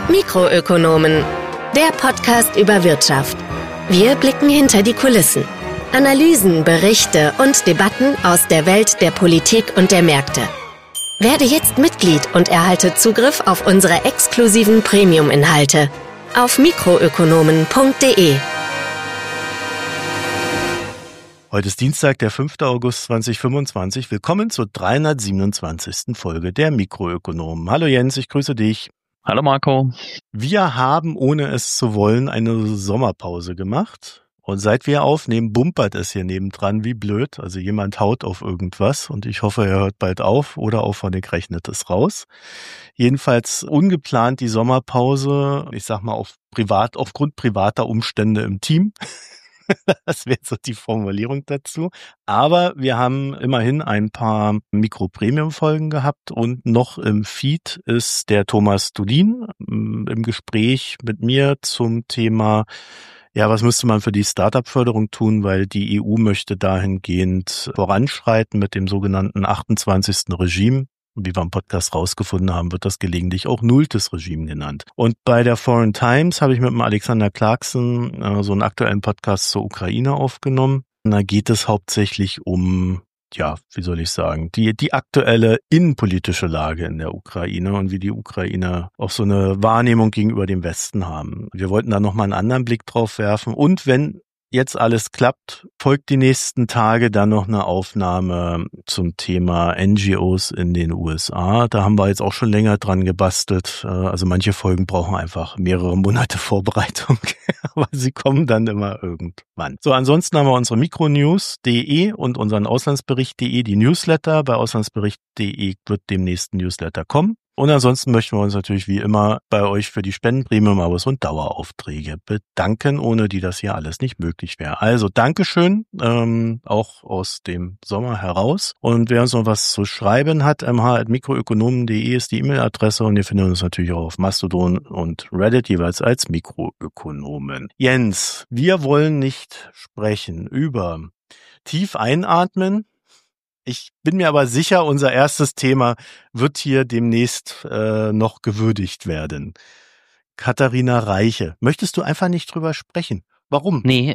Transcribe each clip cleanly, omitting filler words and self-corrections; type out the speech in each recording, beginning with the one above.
Mikroökonomen, der Podcast über Wirtschaft. Wir blicken hinter die Kulissen. Analysen, Berichte und Debatten aus der Welt der Politik und der Märkte. Werde jetzt Mitglied und erhalte Zugriff auf unsere exklusiven Premium-Inhalte auf mikroökonomen.de. Heute ist Dienstag, der 5. August 2025. Willkommen zur 327. Folge der Mikroökonomen. Hallo Jens, ich grüße dich. Hallo Marco. Wir haben, ohne es zu wollen, eine Sommerpause gemacht. Und seit wir aufnehmen, bumpert es hier nebendran wie blöd. Also jemand haut auf irgendwas und ich hoffe, er hört bald auf oder Auphonic rechnet es raus. Jedenfalls ungeplant die Sommerpause, ich sag mal aufgrund privater Umstände im Team. Das wäre so die Formulierung dazu. Aber wir haben immerhin ein paar Mikro-Premium-Folgen gehabt und noch im Feed ist der Thomas Dulin im Gespräch mit mir zum Thema, ja, was müsste man für die Startup-Förderung tun, weil die EU möchte dahingehend voranschreiten mit dem sogenannten 28. Regime. Wie wir im Podcast rausgefunden haben, wird das gelegentlich auch nulltes Regime genannt. Und bei der Foreign Times habe ich mit dem Alexander Clarkson so einen aktuellen Podcast zur Ukraine aufgenommen. Und da geht es hauptsächlich um, ja, wie soll ich sagen, die aktuelle innenpolitische Lage in der Ukraine und wie die Ukrainer auch so eine Wahrnehmung gegenüber dem Westen haben. Wir wollten da nochmal einen anderen Blick drauf werfen. Und wenn jetzt alles klappt, folgt die nächsten Tage dann noch eine Aufnahme zum Thema NGOs in den USA. Da haben wir jetzt auch schon länger dran gebastelt. Also manche Folgen brauchen einfach mehrere Monate Vorbereitung, aber sie kommen dann immer irgendwann. So, ansonsten haben wir unsere Mikronews.de und unseren Auslandsbericht.de, die Newsletter. Bei Auslandsbericht.de wird demnächst ein Newsletter kommen. Und ansonsten möchten wir uns natürlich wie immer bei euch für die Spendenpremium-Abos und Daueraufträge bedanken, ohne die das hier alles nicht möglich wäre. Also Dankeschön, auch aus dem Sommer heraus. Und wer uns noch was zu schreiben hat, mh@mikroökonomen.de ist die E-Mail-Adresse und ihr findet uns natürlich auch auf Mastodon und Reddit jeweils als Mikroökonomen. Jens, wir wollen nicht sprechen über tief einatmen. Ich bin mir aber sicher, unser erstes Thema wird hier demnächst noch gewürdigt werden. Katharina Reiche. Möchtest du einfach nicht drüber sprechen? Warum? Nee,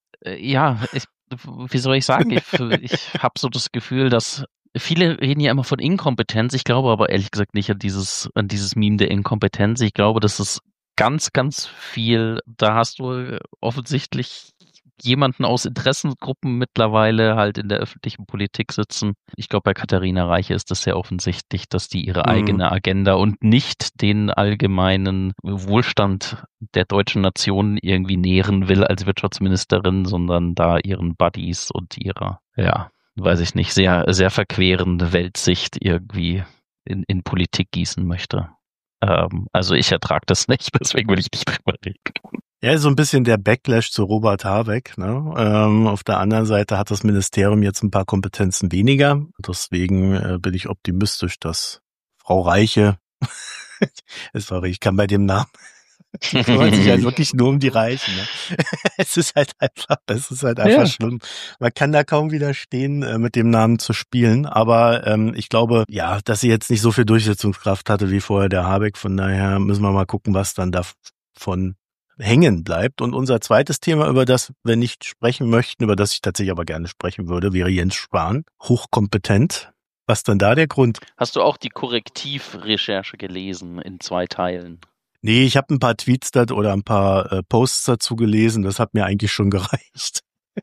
wie soll ich sagen? Ich habe so das Gefühl, dass viele reden ja immer von Inkompetenz. Ich glaube aber ehrlich gesagt nicht an dieses Meme der Inkompetenz. Ich glaube, das ist ganz, ganz viel. Da hast du offensichtlich jemanden aus Interessengruppen mittlerweile halt in der öffentlichen Politik sitzen. Ich glaube, bei Katharina Reiche ist das sehr offensichtlich, dass die ihre eigene Agenda und nicht den allgemeinen Wohlstand der deutschen Nation irgendwie nähren will als Wirtschaftsministerin, sondern da ihren Buddies und ihrer, weiß ich nicht, sehr, sehr verquerende Weltsicht irgendwie in Politik gießen möchte. Also ich ertrage das nicht, deswegen will ich nicht drüber reden. Ja, so ein bisschen der Backlash zu Robert Habeck. Ne? Auf der anderen Seite hat das Ministerium jetzt ein paar Kompetenzen weniger. Deswegen bin ich optimistisch, dass Frau Reiche, sorry, ich kann bei dem Namen, kümmert sich halt wirklich nur um die Reichen. Ne? Es ist halt einfach schlimm. Man kann da kaum widerstehen, mit dem Namen zu spielen. Aber ich glaube, ja, dass sie jetzt nicht so viel Durchsetzungskraft hatte wie vorher der Habeck. Von daher müssen wir mal gucken, was dann davon hängen bleibt. Und unser zweites Thema, über das wir nicht sprechen möchten, über das ich tatsächlich aber gerne sprechen würde, wäre Jens Spahn. Hochkompetent. Was denn da der Grund? Hast du auch die Korrektivrecherche gelesen in 2 Teilen? Nee, ich habe ein paar Tweets oder ein paar Posts dazu gelesen. Das hat mir eigentlich schon gereicht.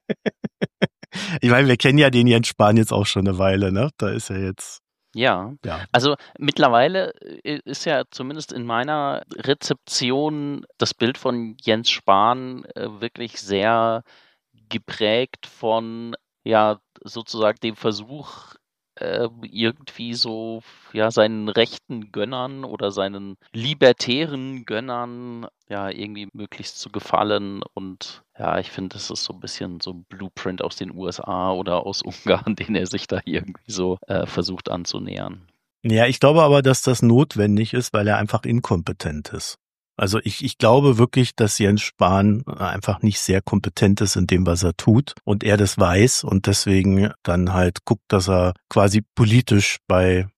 Ich meine, wir kennen ja den Jens Spahn jetzt auch schon eine Weile, ne? Da ist er jetzt. Ja, also mittlerweile ist ja zumindest in meiner Rezeption das Bild von Jens Spahn wirklich sehr geprägt von, sozusagen dem Versuch, irgendwie so, seinen rechten Gönnern oder seinen libertären Gönnern, irgendwie möglichst zu gefallen. Und ich finde, das ist so ein bisschen so ein Blueprint aus den USA oder aus Ungarn, den er sich da irgendwie so versucht anzunähern. Ja, ich glaube aber, dass das notwendig ist, weil er einfach inkompetent ist. Also ich glaube wirklich, dass Jens Spahn einfach nicht sehr kompetent ist in dem, was er tut und er das weiß und deswegen dann halt guckt, dass er quasi politisch bei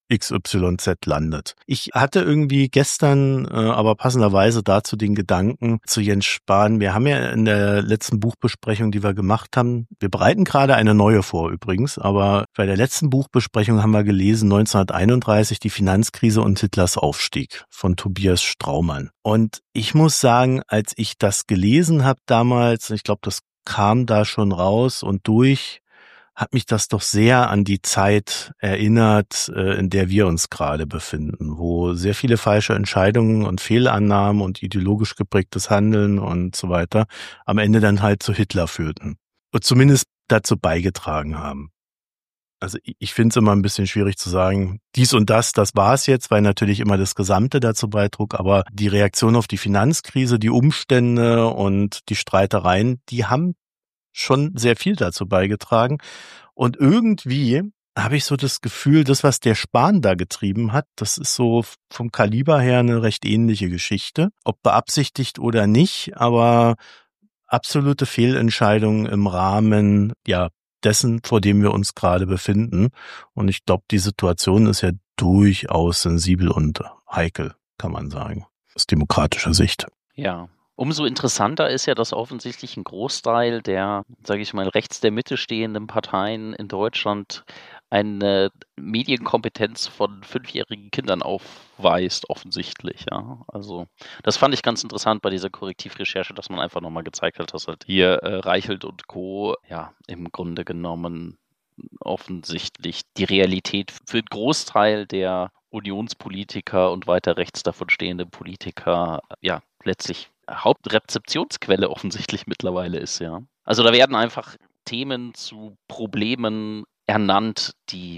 XYZ landet. Ich hatte irgendwie gestern aber passenderweise dazu den Gedanken zu Jens Spahn. Wir haben ja in der letzten Buchbesprechung, die wir gemacht haben, wir bereiten gerade eine neue vor übrigens, aber bei der letzten Buchbesprechung haben wir gelesen 1931 die Finanzkrise und Hitlers Aufstieg von Tobias Straumann. Und ich muss sagen, als ich das gelesen habe damals, ich glaube, das kam da schon raus und durch, hat mich das doch sehr an die Zeit erinnert, in der wir uns gerade befinden, wo sehr viele falsche Entscheidungen und Fehlannahmen und ideologisch geprägtes Handeln und so weiter am Ende dann halt zu Hitler führten und zumindest dazu beigetragen haben. Also ich finde es immer ein bisschen schwierig zu sagen, dies und das war es jetzt, weil natürlich immer das Gesamte dazu beitrug, aber die Reaktion auf die Finanzkrise, die Umstände und die Streitereien, die haben schon sehr viel dazu beigetragen. Und irgendwie habe ich so das Gefühl, das, was der Spahn da getrieben hat, das ist so vom Kaliber her eine recht ähnliche Geschichte. Ob beabsichtigt oder nicht, aber absolute Fehlentscheidungen im Rahmen, ja, dessen, vor dem wir uns gerade befinden. Und ich glaube, die Situation ist ja durchaus sensibel und heikel, kann man sagen, aus demokratischer Sicht. Ja. Umso interessanter ist ja, dass offensichtlich ein Großteil der, sage ich mal, rechts der Mitte stehenden Parteien in Deutschland eine Medienkompetenz von 5-jährigen Kindern aufweist, offensichtlich. Ja. Also das fand ich ganz interessant bei dieser Korrektivrecherche, dass man einfach nochmal gezeigt hat, dass halt hier Reichelt und Co. ja im Grunde genommen offensichtlich die Realität für einen Großteil der Unionspolitiker und weiter rechts davon stehende Politiker ja letztlich Hauptrezeptionsquelle offensichtlich mittlerweile ist, ja. Also da werden einfach Themen zu Problemen ernannt,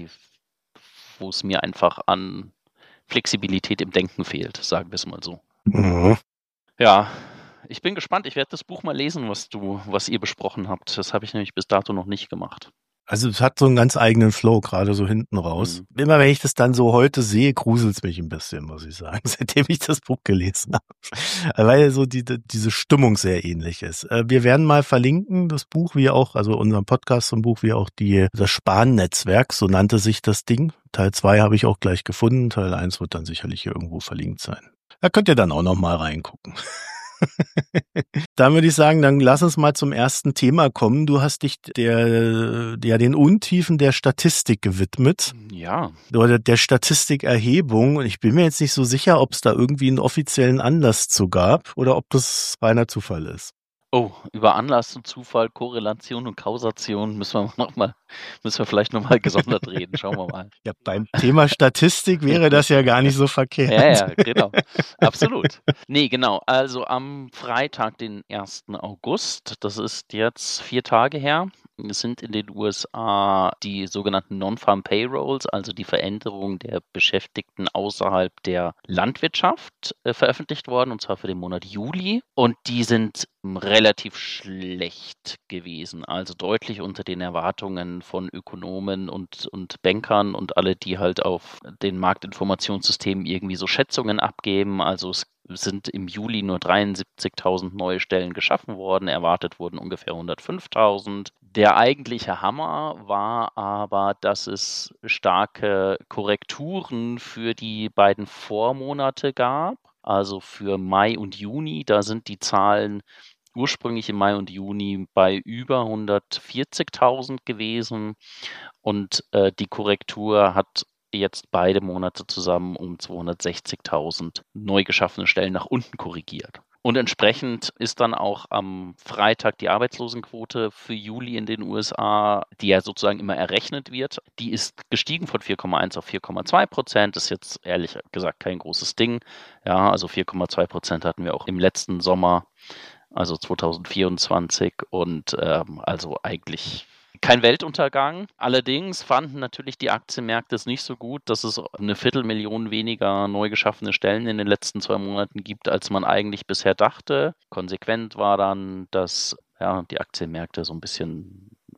wo es mir einfach an Flexibilität im Denken fehlt, sagen wir es mal so. Mhm. Ja, ich bin gespannt. Ich werde das Buch mal lesen, was ihr besprochen habt. Das habe ich nämlich bis dato noch nicht gemacht. Also es hat so einen ganz eigenen Flow, gerade so hinten raus. Immer wenn ich das dann so heute sehe, gruselt's mich ein bisschen, muss ich sagen, seitdem ich das Buch gelesen habe. Weil so diese Stimmung sehr ähnlich ist. Wir werden mal verlinken, das Buch, wie auch, also unseren Podcast zum Buch, wie auch das Spahn-Netzwerk, so nannte sich das Ding. Teil 2 habe ich auch gleich gefunden, Teil 1 wird dann sicherlich hier irgendwo verlinkt sein. Da könnt ihr dann auch noch mal reingucken. Dann würde ich sagen, dann lass uns mal zum ersten Thema kommen. Du hast dich den Untiefen der Statistik gewidmet. Ja. Oder der Statistikerhebung. Und ich bin mir jetzt nicht so sicher, ob es da irgendwie einen offiziellen Anlass zu gab oder ob das reiner Zufall ist. Oh, über Anlass und Zufall, Korrelation und Kausation müssen wir vielleicht nochmal gesondert reden. Schauen wir mal. Ja, beim Thema Statistik wäre das ja gar nicht so verkehrt. Ja, genau. Absolut. Nee, genau. Also am Freitag, den 1. August, das ist jetzt 4 Tage her, sind in den USA die sogenannten Non-Farm Payrolls, also die Veränderung der Beschäftigten außerhalb der Landwirtschaft, veröffentlicht worden, und zwar für den Monat Juli. Und die sind relativ schlecht gewesen, also deutlich unter den Erwartungen von Ökonomen und Bankern und alle, die halt auf den Marktinformationssystemen irgendwie so Schätzungen abgeben. Also es sind im Juli nur 73.000 neue Stellen geschaffen worden, erwartet wurden ungefähr 105.000. Der eigentliche Hammer war aber, dass es starke Korrekturen für die beiden Vormonate gab. Also für Mai und Juni, da sind die Zahlen ursprünglich im Mai und Juni bei über 140.000 gewesen und die Korrektur hat jetzt beide Monate zusammen um 260.000 neu geschaffene Stellen nach unten korrigiert. Und entsprechend ist dann auch am Freitag die Arbeitslosenquote für Juli in den USA, die ja sozusagen immer errechnet wird, die ist gestiegen von 4,1 auf 4,2%. Das ist jetzt ehrlich gesagt kein großes Ding. Ja, also 4,2% hatten wir auch im letzten Sommer, also 2024, und also eigentlich kein Weltuntergang. Allerdings fanden natürlich die Aktienmärkte es nicht so gut, dass es 250.000 weniger neu geschaffene Stellen in den letzten 2 Monaten gibt, als man eigentlich bisher dachte. Konsequent war dann, dass die Aktienmärkte so ein bisschen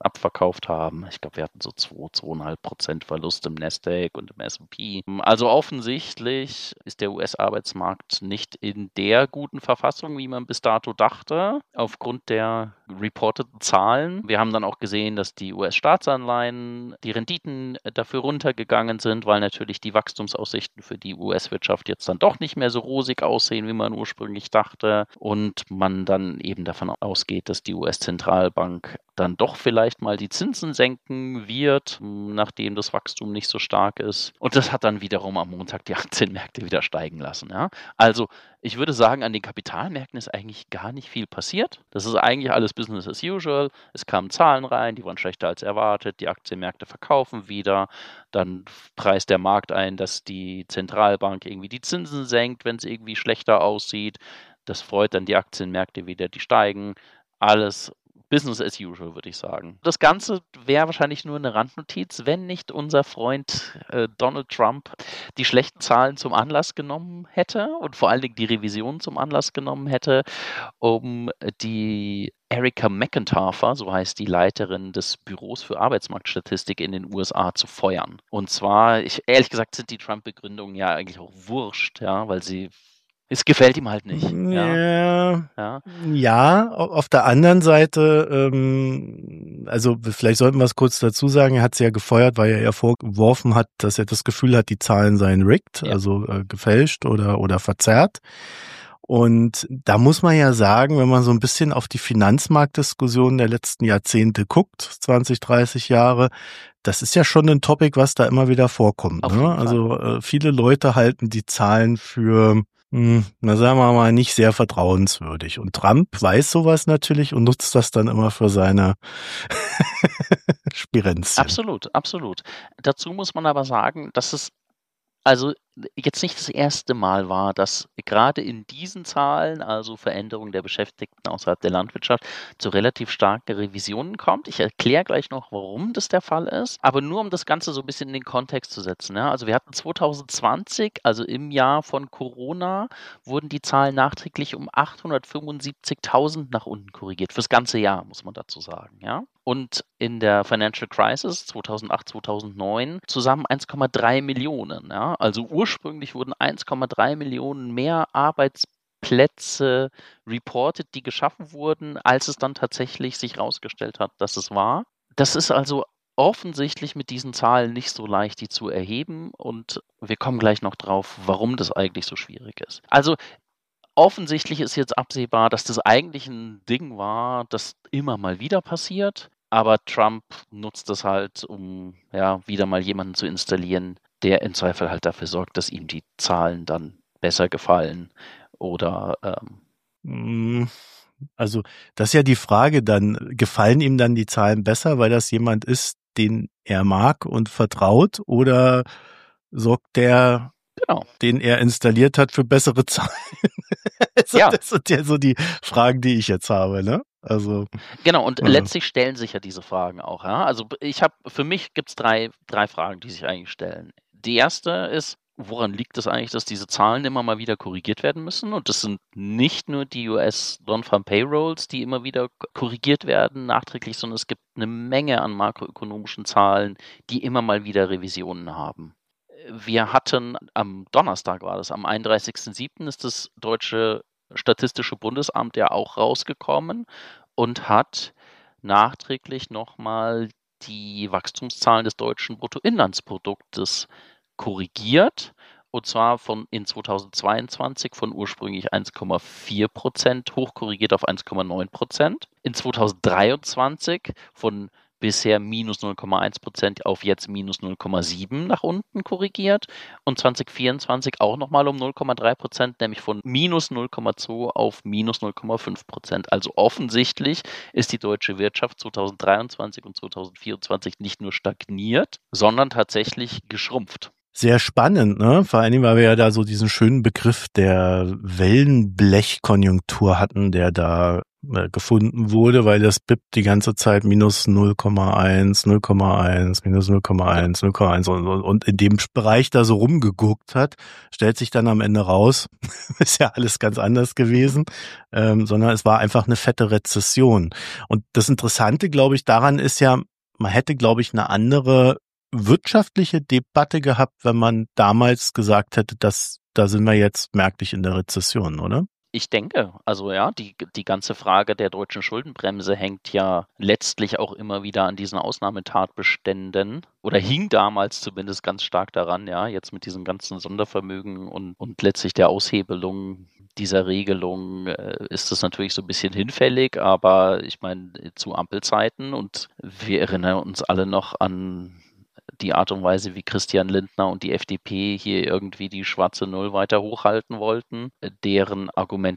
abverkauft haben. Ich glaube, wir hatten so 2,5% Verlust im Nasdaq und im S&P. Also offensichtlich ist der US-Arbeitsmarkt nicht in der guten Verfassung, wie man bis dato dachte, aufgrund der reporteten Zahlen. Wir haben dann auch gesehen, dass die US-Staatsanleihen, die Renditen dafür runtergegangen sind, weil natürlich die Wachstumsaussichten für die US-Wirtschaft jetzt dann doch nicht mehr so rosig aussehen, wie man ursprünglich dachte. Und man dann eben davon ausgeht, dass die US-Zentralbank dann doch vielleicht mal die Zinsen senken wird, nachdem das Wachstum nicht so stark ist. Und das hat dann wiederum am Montag die Aktienmärkte wieder steigen lassen. Ja? Also ich würde sagen, an den Kapitalmärkten ist eigentlich gar nicht viel passiert. Das ist eigentlich alles Business as usual. Es kamen Zahlen rein, die waren schlechter als erwartet. Die Aktienmärkte verkaufen wieder. Dann preist der Markt ein, dass die Zentralbank irgendwie die Zinsen senkt, wenn es irgendwie schlechter aussieht. Das freut dann die Aktienmärkte wieder, die steigen. Alles Business as usual, würde ich sagen. Das Ganze wäre wahrscheinlich nur eine Randnotiz, wenn nicht unser Freund Donald Trump die schlechten Zahlen zum Anlass genommen hätte und vor allen Dingen die Revision zum Anlass genommen hätte, um die Erica McEntaffer, so heißt die Leiterin des Büros für Arbeitsmarktstatistik in den USA, zu feuern. Und zwar, ehrlich gesagt, sind die Trump-Begründungen ja eigentlich auch wurscht, ja, weil es gefällt ihm halt nicht. Ja, auf der anderen Seite, also vielleicht sollten wir es kurz dazu sagen, er hat sie ja gefeuert, weil er vorgeworfen hat, dass er das Gefühl hat, die Zahlen seien rigged, also gefälscht oder verzerrt. Und da muss man ja sagen, wenn man so ein bisschen auf die Finanzmarktdiskussionen der letzten Jahrzehnte guckt, 20, 30 Jahre, das ist ja schon ein Topic, was da immer wieder vorkommt. Ne? Also viele Leute halten die Zahlen für, na sagen wir mal, nicht sehr vertrauenswürdig. Und Trump weiß sowas natürlich und nutzt das dann immer für seine Spirenzchen. Absolut, absolut. Dazu muss man aber sagen, dass es also jetzt nicht das erste Mal war, dass gerade in diesen Zahlen, also Veränderung der Beschäftigten außerhalb der Landwirtschaft, zu relativ starken Revisionen kommt. Ich erkläre gleich noch, warum das der Fall ist, aber nur um das Ganze so ein bisschen in den Kontext zu setzen. Ja? Also wir hatten 2020, also im Jahr von Corona, wurden die Zahlen nachträglich um 875.000 nach unten korrigiert. Fürs ganze Jahr, muss man dazu sagen. Ja? Und in der Financial Crisis 2008, 2009 zusammen 1,3 Millionen. Ja? Also ursprünglich wurden 1,3 Millionen mehr Arbeitsplätze reported, die geschaffen wurden, als es dann tatsächlich sich herausgestellt hat, dass es war. Das ist also offensichtlich mit diesen Zahlen nicht so leicht, die zu erheben. Und wir kommen gleich noch drauf, warum das eigentlich so schwierig ist. Also offensichtlich ist jetzt absehbar, dass das eigentlich ein Ding war, das immer mal wieder passiert. Aber Trump nutzt das halt, um wieder mal jemanden zu installieren, der im Zweifel halt dafür sorgt, dass ihm die Zahlen dann besser gefallen oder Also das ist ja die Frage dann, gefallen ihm dann die Zahlen besser, weil das jemand ist, den er mag und vertraut, oder sorgt der, den er installiert hat, für bessere Zahlen? Das sind ja so die Fragen, die ich jetzt habe, ne? Also genau, und letztlich stellen sich ja diese Fragen auch. Ja? Also für mich gibt es drei Fragen, die sich eigentlich stellen. Die erste ist, woran liegt es eigentlich, dass diese Zahlen immer mal wieder korrigiert werden müssen? Und das sind nicht nur die US Non-Farm Payrolls, die immer wieder korrigiert werden nachträglich, sondern es gibt eine Menge an makroökonomischen Zahlen, die immer mal wieder Revisionen haben. Wir hatten am Donnerstag war das, am 31.07. ist das Deutsche Statistische Bundesamt ja auch rausgekommen und hat nachträglich nochmal die Wachstumszahlen des deutschen Bruttoinlandsproduktes korrigiert. Und zwar in 2022 von ursprünglich 1,4% hochkorrigiert auf 1,9%. In 2023 von bisher minus 0,1% auf jetzt minus 0,7 nach unten korrigiert und 2024 auch nochmal um 0,3%, nämlich von minus 0,2 auf minus 0,5%. Also offensichtlich ist die deutsche Wirtschaft 2023 und 2024 nicht nur stagniert, sondern tatsächlich geschrumpft. Sehr spannend, ne? Vor allen Dingen, weil wir ja da so diesen schönen Begriff der Wellenblechkonjunktur hatten, der da gefunden wurde, weil das BIP die ganze Zeit minus 0,1, 0,1, minus 0,1, 0,1 und in dem Bereich da so rumgeguckt hat, stellt sich dann am Ende raus, ist ja alles ganz anders gewesen, sondern es war einfach eine fette Rezession. Und das Interessante, glaube ich, daran ist ja, man hätte, glaube ich, eine andere wirtschaftliche Debatte gehabt, wenn man damals gesagt hätte, dass da sind wir jetzt merklich in der Rezession, oder? Ich denke, also ja, die ganze Frage der deutschen Schuldenbremse hängt ja letztlich auch immer wieder an diesen Ausnahmetatbeständen oder hing damals zumindest ganz stark daran, ja, jetzt mit diesen ganzen Sondervermögen und letztlich der Aushebelung dieser Regelung ist das natürlich so ein bisschen hinfällig, aber ich meine, zu Ampelzeiten und wir erinnern uns alle noch an die Art und Weise, wie Christian Lindner und die FDP hier irgendwie die schwarze Null weiter hochhalten wollten. Deren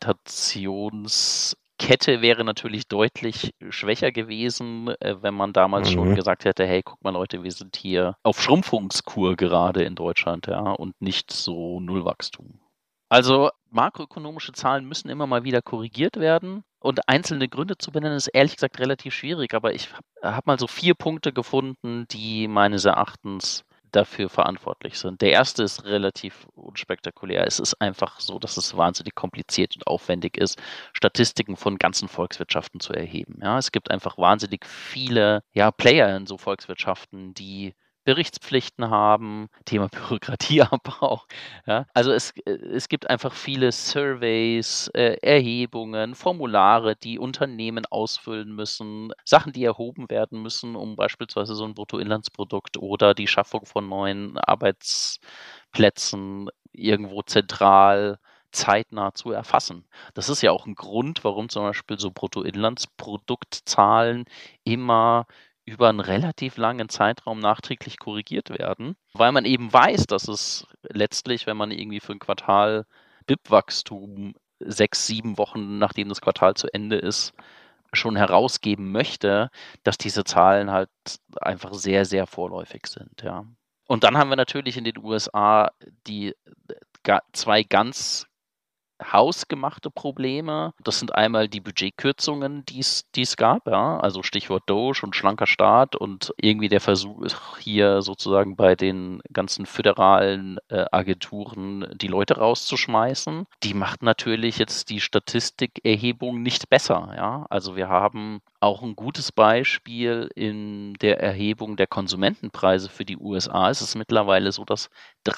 Argumentationskette wäre natürlich deutlich schwächer gewesen, wenn man damals schon gesagt hätte, hey, guck mal Leute, wir sind hier auf Schrumpfungskur gerade in Deutschland, ja, und nicht so Nullwachstum. Also makroökonomische Zahlen müssen immer mal wieder korrigiert werden und einzelne Gründe zu benennen ist ehrlich gesagt relativ schwierig, aber ich hab mal so 4 Punkte gefunden, die meines Erachtens dafür verantwortlich sind. Der erste ist relativ unspektakulär. Es ist einfach so, dass es wahnsinnig kompliziert und aufwendig ist, Statistiken von ganzen Volkswirtschaften zu erheben. Ja, es gibt einfach wahnsinnig viele Player in so Volkswirtschaften, die Berichtspflichten haben, Thema Bürokratieabbau. Ja. Also es gibt einfach viele Surveys, Erhebungen, Formulare, die Unternehmen ausfüllen müssen, Sachen, die erhoben werden müssen, um beispielsweise so ein Bruttoinlandsprodukt oder die Schaffung von neuen Arbeitsplätzen irgendwo zentral zeitnah zu erfassen. Das ist ja auch ein Grund, warum zum Beispiel so Bruttoinlandsproduktzahlen immer über einen relativ langen Zeitraum nachträglich korrigiert werden, weil man eben weiß, dass es letztlich, wenn man irgendwie für ein Quartal BIP-Wachstum 6, 7 Wochen, nachdem das Quartal zu Ende ist, schon herausgeben möchte, dass diese Zahlen halt einfach sehr, sehr vorläufig sind, ja. Und dann haben wir natürlich in den USA die 2 ganz hausgemachte Probleme. Das sind einmal die Budgetkürzungen, die es gab, ja, also Stichwort Doge und schlanker Staat und irgendwie der Versuch hier sozusagen bei den ganzen föderalen Agenturen die Leute rauszuschmeißen. Die macht natürlich jetzt die Statistikerhebung nicht besser, ja. Also wir haben auch ein gutes Beispiel in der Erhebung der Konsumentenpreise für die USA. Es ist mittlerweile so, dass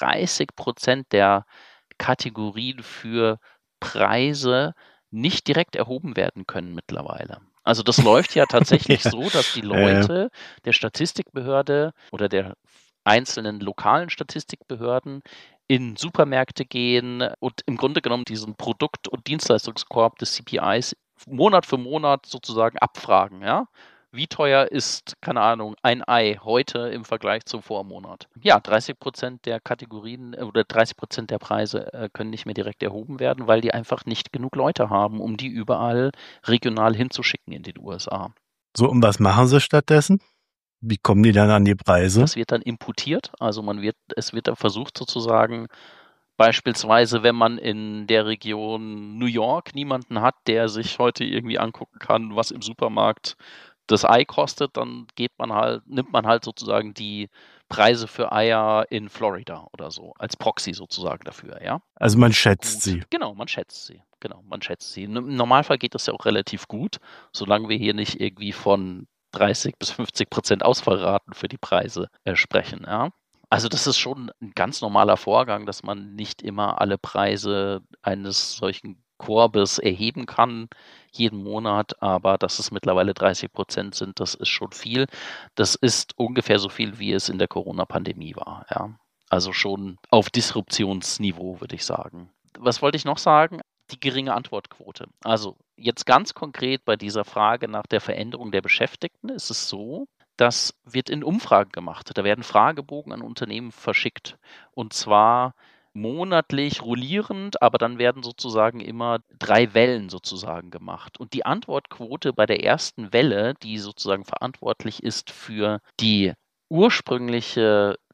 30% der Kategorien für Preise nicht direkt erhoben werden können mittlerweile. Also das läuft ja tatsächlich so, dass die Leute der Statistikbehörde oder der einzelnen lokalen Statistikbehörden in Supermärkte gehen und im Grunde genommen diesen Produkt- und Dienstleistungskorb des CPIs Monat für Monat sozusagen abfragen, ja. Wie teuer ist, keine Ahnung, ein Ei heute im Vergleich zum Vormonat? Ja, 30% der Kategorien oder 30% der Preise können nicht mehr direkt erhoben werden, weil die einfach nicht genug Leute haben, um die überall regional hinzuschicken in den USA. So, und was machen sie stattdessen? Wie kommen die dann an die Preise? Das wird dann imputiert, also es wird dann versucht sozusagen, beispielsweise, wenn man in der Region New York niemanden hat, der sich heute irgendwie angucken kann, was im Supermarkt das Ei kostet, dann nimmt man halt sozusagen die Preise für Eier in Florida oder so, als Proxy sozusagen dafür, ja. Also man schätzt sie. Genau, man schätzt sie. Im Normalfall geht das ja auch relativ gut, solange wir hier nicht irgendwie von 30-50% Ausfallraten für die Preise sprechen, ja. Also das ist schon ein ganz normaler Vorgang, dass man nicht immer alle Preise eines solchen Korbes erheben kann jeden Monat, aber dass es mittlerweile 30% sind, das ist schon viel. Das ist ungefähr so viel, wie es in der Corona-Pandemie war, ja. Also schon auf Disruptionsniveau, würde ich sagen. Was wollte ich noch sagen? Die geringe Antwortquote. Also jetzt ganz konkret bei dieser Frage nach der Veränderung der Beschäftigten ist es so, das wird in Umfragen gemacht. Da werden Fragebogen an Unternehmen verschickt. Und zwar monatlich rollierend, aber dann werden sozusagen immer 3 Wellen sozusagen gemacht. Und die Antwortquote bei der ersten Welle, die sozusagen verantwortlich ist für die ursprüngliche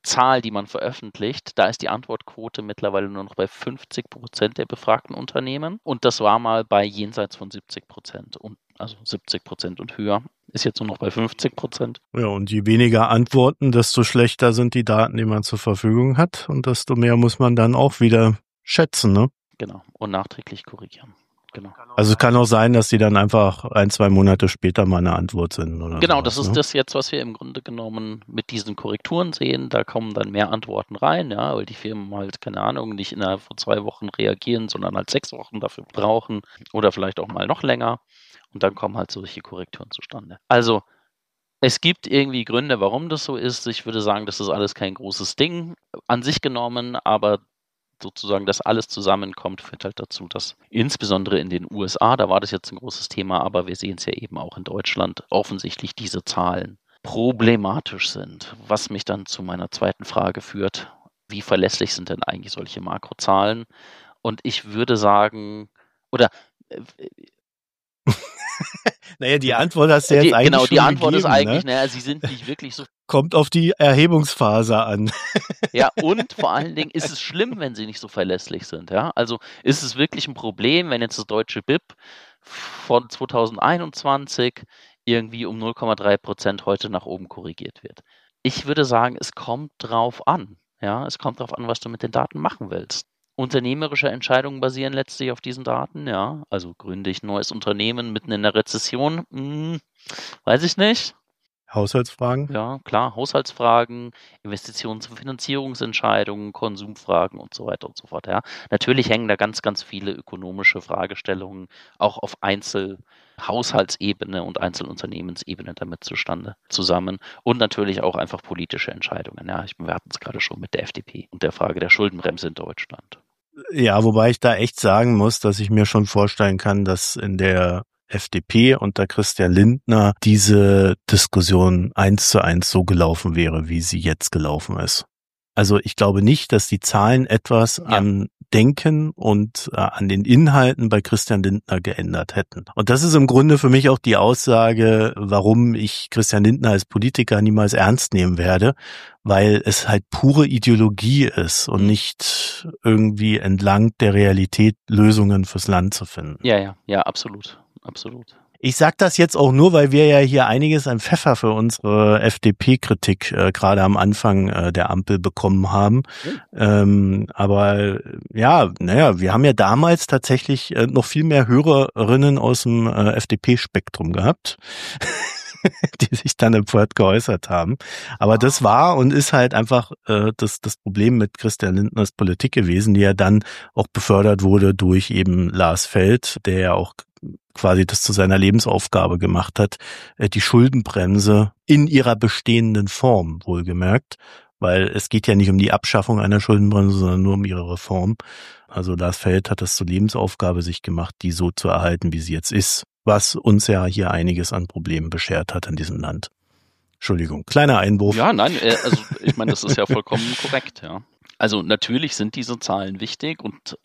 Zahl, die man veröffentlicht, da ist die Antwortquote mittlerweile nur noch bei 50% der befragten Unternehmen. Und das war mal bei jenseits von 70%. Also 70% und höher. Ist jetzt nur noch bei 50%. Ja, und je weniger Antworten, desto schlechter sind die Daten, die man zur Verfügung hat. Und desto mehr muss man dann auch wieder schätzen, ne? Genau. Und nachträglich korrigieren. Genau. Also es kann auch sein, dass die dann einfach 1-2 Monate später mal eine Antwort sind. Oder genau, sowas, das ist das jetzt, was wir im Grunde genommen mit diesen Korrekturen sehen. Da kommen dann mehr Antworten rein, ja, weil die Firmen halt, keine Ahnung, nicht innerhalb von 2 Wochen reagieren, sondern halt 6 Wochen dafür brauchen oder vielleicht auch mal noch länger. Und dann kommen halt solche Korrekturen zustande. Also es gibt irgendwie Gründe, warum das so ist. Ich würde sagen, das ist alles kein großes Ding an sich genommen, aber sozusagen, dass alles zusammenkommt, führt halt dazu, dass insbesondere in den USA, da war das jetzt ein großes Thema, aber wir sehen es ja eben auch in Deutschland, offensichtlich diese Zahlen problematisch sind. Was mich dann zu meiner zweiten Frage führt, wie verlässlich sind denn eigentlich solche Makrozahlen? Und ich würde sagen, oder naja, die Antwort hast du jetzt eigentlich genau, schon die Antwort ist gegeben, eigentlich, ne? naja, sie sind nicht wirklich so. Kommt auf die Erhebungsphase an. Ja, und vor allen Dingen ist es schlimm, wenn sie nicht so verlässlich sind. Ja? Also ist es wirklich ein Problem, wenn jetzt das deutsche BIP von 2021 irgendwie um 0,3% heute nach oben korrigiert wird. Ich würde sagen, es kommt drauf an. Ja? Es kommt drauf an, was du mit den Daten machen willst. Unternehmerische Entscheidungen basieren letztlich auf diesen Daten. Ja? Also gründe ich ein neues Unternehmen mitten in der Rezession? Weiß ich nicht. Haushaltsfragen? Ja, klar, Haushaltsfragen, Investitions- und Finanzierungsentscheidungen, Konsumfragen und so weiter und so fort. Ja. Natürlich hängen da ganz, ganz viele ökonomische Fragestellungen auch auf Einzelhaushaltsebene und Einzelunternehmensebene damit zusammen und natürlich auch einfach politische Entscheidungen. Ja, wir hatten es gerade schon mit der FDP und der Frage der Schuldenbremse in Deutschland. Ja, wobei ich da echt sagen muss, dass ich mir schon vorstellen kann, dass in der FDP unter Christian Lindner diese Diskussion 1:1 so gelaufen wäre, wie sie jetzt gelaufen ist. Also ich glaube nicht, dass die Zahlen etwas am Denken und an den Inhalten bei Christian Lindner geändert hätten. Und das ist im Grunde für mich auch die Aussage, warum ich Christian Lindner als Politiker niemals ernst nehmen werde, weil es halt pure Ideologie ist und nicht irgendwie entlang der Realität Lösungen fürs Land zu finden. Ja, absolut. Absolut. Ich sag das jetzt auch nur, weil wir ja hier einiges an Pfeffer für unsere FDP-Kritik gerade am Anfang der Ampel bekommen haben. Aber ja, naja, wir haben ja damals tatsächlich noch viel mehr Hörerinnen aus dem FDP-Spektrum gehabt, die sich dann empört geäußert haben. Aber das war und ist halt einfach das Problem mit Christian Lindners Politik gewesen, die ja dann auch befördert wurde durch eben Lars Feld, der ja auch quasi das zu seiner Lebensaufgabe gemacht hat, die Schuldenbremse in ihrer bestehenden Form, wohlgemerkt, weil es geht ja nicht um die Abschaffung einer Schuldenbremse, sondern nur um ihre Reform. Also Lars Feld hat das zur Lebensaufgabe sich gemacht, die so zu erhalten, wie sie jetzt ist, was uns ja hier einiges an Problemen beschert hat in diesem Land. Entschuldigung, kleiner Einwurf. Ja, nein, also ich meine, das ist ja vollkommen korrekt, ja. Also natürlich sind diese Zahlen wichtig und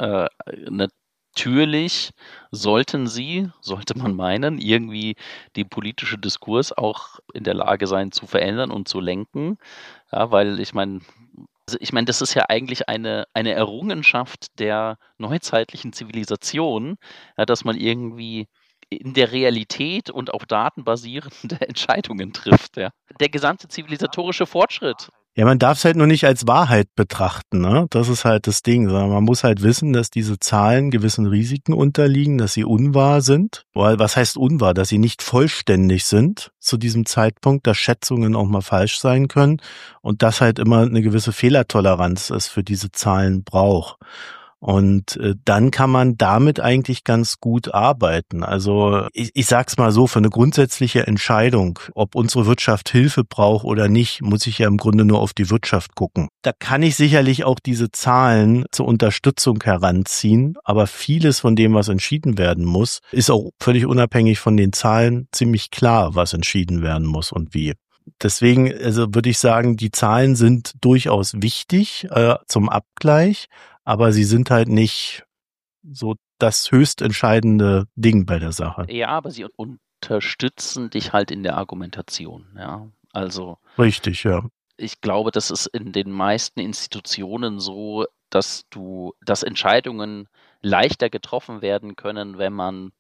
natürlich sollte man meinen, irgendwie den politischen Diskurs auch in der Lage sein zu verändern und zu lenken. Ja, weil ich meine, das ist ja eigentlich eine Errungenschaft der neuzeitlichen Zivilisation, ja, dass man irgendwie in der Realität und auf Daten basierende Entscheidungen trifft. Ja. Der gesamte zivilisatorische Fortschritt. Ja, man darf es halt nur nicht als Wahrheit betrachten, ne? Das ist halt das Ding, sondern man muss halt wissen, dass diese Zahlen gewissen Risiken unterliegen, dass sie unwahr sind. Was heißt unwahr? Dass sie nicht vollständig sind zu diesem Zeitpunkt, dass Schätzungen auch mal falsch sein können und dass halt immer eine gewisse Fehlertoleranz es für diese Zahlen braucht. Und dann kann man damit eigentlich ganz gut arbeiten. Also ich sag's mal so, für eine grundsätzliche Entscheidung, ob unsere Wirtschaft Hilfe braucht oder nicht, muss ich ja im Grunde nur auf die Wirtschaft gucken. Da kann ich sicherlich auch diese Zahlen zur Unterstützung heranziehen, aber vieles von dem, was entschieden werden muss, ist auch völlig unabhängig von den Zahlen ziemlich klar, was entschieden werden muss und wie. Deswegen also würde ich sagen, die Zahlen sind durchaus wichtig zum Abgleich, aber sie sind halt nicht so das höchst entscheidende Ding bei der Sache. Ja, aber sie unterstützen dich halt in der Argumentation, ja. Also richtig, ja. ich glaube, das ist in den meisten Institutionen so, dass Entscheidungen leichter getroffen werden können, wenn man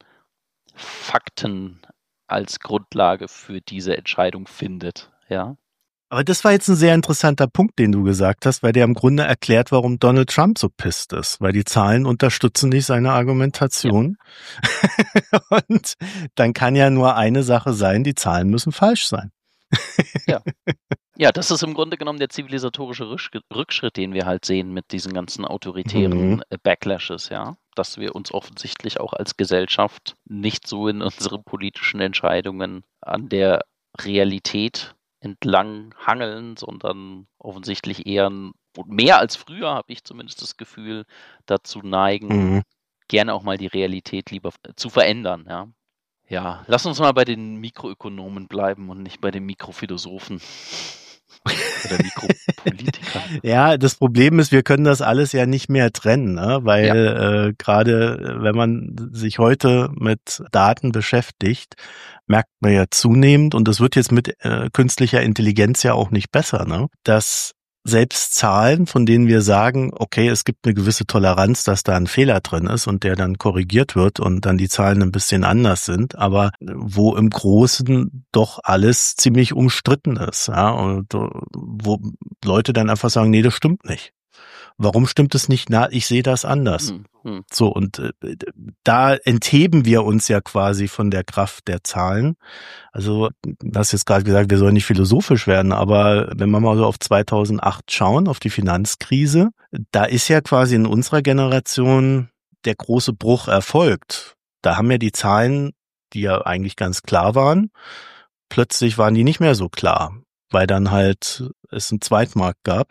Fakten als Grundlage für diese Entscheidung findet, ja. Aber das war jetzt ein sehr interessanter Punkt, den du gesagt hast, weil der im Grunde erklärt, warum Donald Trump so pisst ist, weil die Zahlen unterstützen nicht seine Argumentation. Ja. Und dann kann ja nur eine Sache sein, die Zahlen müssen falsch sein. Ja. Ja, das ist im Grunde genommen der zivilisatorische Rückschritt, den wir halt sehen mit diesen ganzen autoritären Backlashes, ja. Dass wir uns offensichtlich auch als Gesellschaft nicht so in unseren politischen Entscheidungen an der Realität entlang hangeln, sondern offensichtlich eher mehr als früher, habe ich zumindest das Gefühl, dazu neigen, gerne auch mal die Realität lieber zu verändern, ja. Ja, lass uns mal bei den Mikroökonomen bleiben und nicht bei den Mikrophilosophen oder Mikropolitikern. Ja, das Problem ist, wir können das alles ja nicht mehr trennen, ne? Weil gerade wenn man sich heute mit Daten beschäftigt, merkt man ja zunehmend, und das wird jetzt mit künstlicher Intelligenz ja auch nicht besser, ne? Dass selbst Zahlen, von denen wir sagen, okay, es gibt eine gewisse Toleranz, dass da ein Fehler drin ist und der dann korrigiert wird und dann die Zahlen ein bisschen anders sind, aber wo im Großen doch alles ziemlich umstritten ist, ja, und wo Leute dann einfach sagen, nee, das stimmt nicht. Warum stimmt es nicht? Na, ich sehe das anders. So, und da entheben wir uns ja quasi von der Kraft der Zahlen. Also, du hast jetzt gerade gesagt, wir sollen nicht philosophisch werden, aber wenn wir mal so auf 2008 schauen, auf die Finanzkrise, da ist ja quasi in unserer Generation der große Bruch erfolgt. Da haben ja die Zahlen, die ja eigentlich ganz klar waren, plötzlich waren die nicht mehr so klar, weil dann halt es einen Zweitmarkt gab.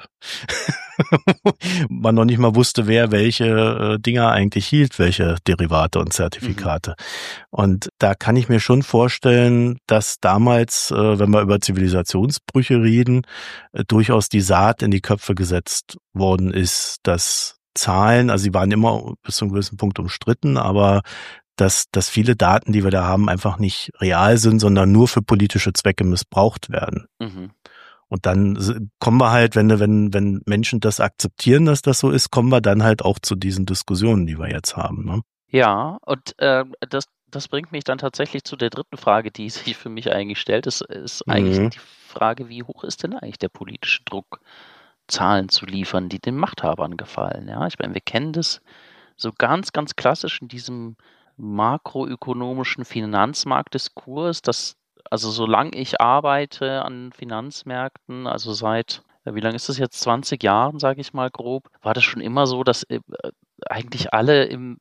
Man noch nicht mal wusste, wer welche Dinger eigentlich hielt, welche Derivate und Zertifikate. Und da kann ich mir schon vorstellen, dass damals, wenn wir über Zivilisationsbrüche reden, durchaus die Saat in die Köpfe gesetzt worden ist, dass Zahlen, also sie waren immer bis zu einem gewissen Punkt umstritten, aber dass viele Daten, die wir da haben, einfach nicht real sind, sondern nur für politische Zwecke missbraucht werden. Und dann kommen wir halt, wenn Menschen das akzeptieren, dass das so ist, kommen wir dann halt auch zu diesen Diskussionen, die wir jetzt haben. Ne? Ja, und das bringt mich dann tatsächlich zu der dritten Frage, die sich für mich eigentlich stellt. Das ist eigentlich die Frage, wie hoch ist denn eigentlich der politische Druck, Zahlen zu liefern, die den Machthabern gefallen? Ja, ich meine, wir kennen das so ganz, ganz klassisch in diesem makroökonomischen Finanzmarktdiskurs, also solange ich arbeite an Finanzmärkten, also seit, wie lange ist das jetzt, 20 Jahren, sage ich mal grob, war das schon immer so, dass eigentlich alle im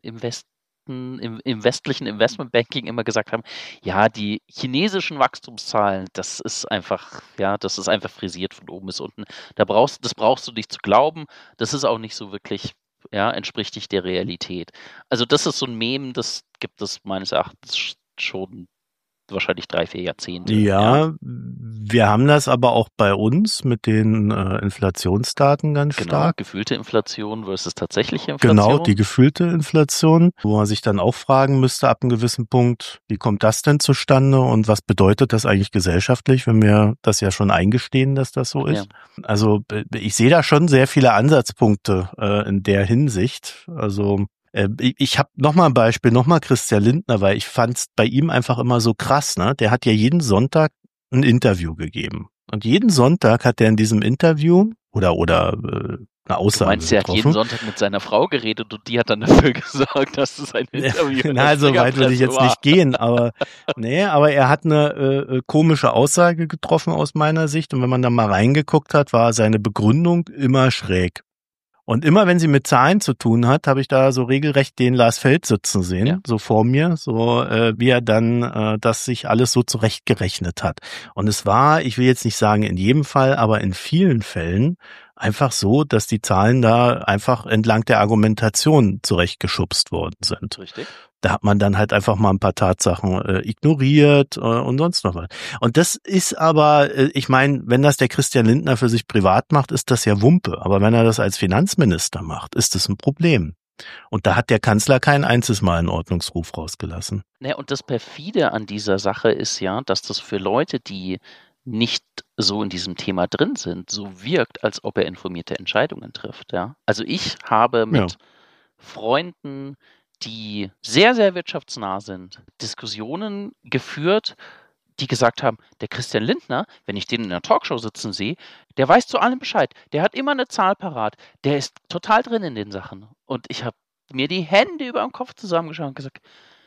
westlichen Investmentbanking immer gesagt haben, ja, die chinesischen Wachstumszahlen, das ist einfach frisiert von oben bis unten. Das brauchst du nicht zu glauben, das ist auch nicht so wirklich, ja, entspricht nicht der Realität. Also das ist so ein Meme, das gibt es meines Erachtens schon wahrscheinlich 3-4 Jahrzehnte. Ja, wir haben das aber auch bei uns mit den Inflationsdaten ganz stark. Genau, gefühlte Inflation versus tatsächliche Inflation. Genau, die gefühlte Inflation, wo man sich dann auch fragen müsste ab einem gewissen Punkt, wie kommt das denn zustande und was bedeutet das eigentlich gesellschaftlich, wenn wir das ja schon eingestehen, dass das so ist. Ja. Also ich sehe da schon sehr viele Ansatzpunkte in der Hinsicht. Also ich habe nochmal ein Beispiel, nochmal Christian Lindner, weil ich fand es bei ihm einfach immer so krass, ne? Der hat ja jeden Sonntag ein Interview gegeben. Und jeden Sonntag hat er in diesem Interview oder eine Aussage Du meinst, er hat jeden Sonntag mit seiner Frau geredet und die hat dann dafür gesorgt, dass es ein Interview Na, so weit würde ich jetzt nicht gehen, aber aber er hat eine komische Aussage getroffen aus meiner Sicht und wenn man da mal reingeguckt hat, war seine Begründung immer schräg. Und immer wenn sie mit Zahlen zu tun hat, habe ich da so regelrecht den Lars Feld sitzen sehen, so vor mir, so wie er dann das sich alles so zurechtgerechnet hat. Und es war, ich will jetzt nicht sagen in jedem Fall, aber in vielen Fällen einfach so, dass die Zahlen da einfach entlang der Argumentation zurechtgeschubst worden sind. Richtig. Da hat man dann halt einfach mal ein paar Tatsachen ignoriert und sonst noch was. Und das ist aber, ich meine, wenn das der Christian Lindner für sich privat macht, ist das ja Wumpe. Aber wenn er das als Finanzminister macht, ist das ein Problem. Und da hat der Kanzler kein einziges Mal einen Ordnungsruf rausgelassen. Ja, und das Perfide an dieser Sache ist ja, dass das für Leute, die nicht so in diesem Thema drin sind, so wirkt, als ob er informierte Entscheidungen trifft. Ja? Also ich habe mit Freunden, die sehr, sehr wirtschaftsnah sind, Diskussionen geführt, die gesagt haben, der Christian Lindner, wenn ich den in einer Talkshow sitzen sehe, der weiß zu allem Bescheid. Der hat immer eine Zahl parat. Der ist total drin in den Sachen. Und ich habe mir die Hände über dem Kopf zusammengeschaut und gesagt,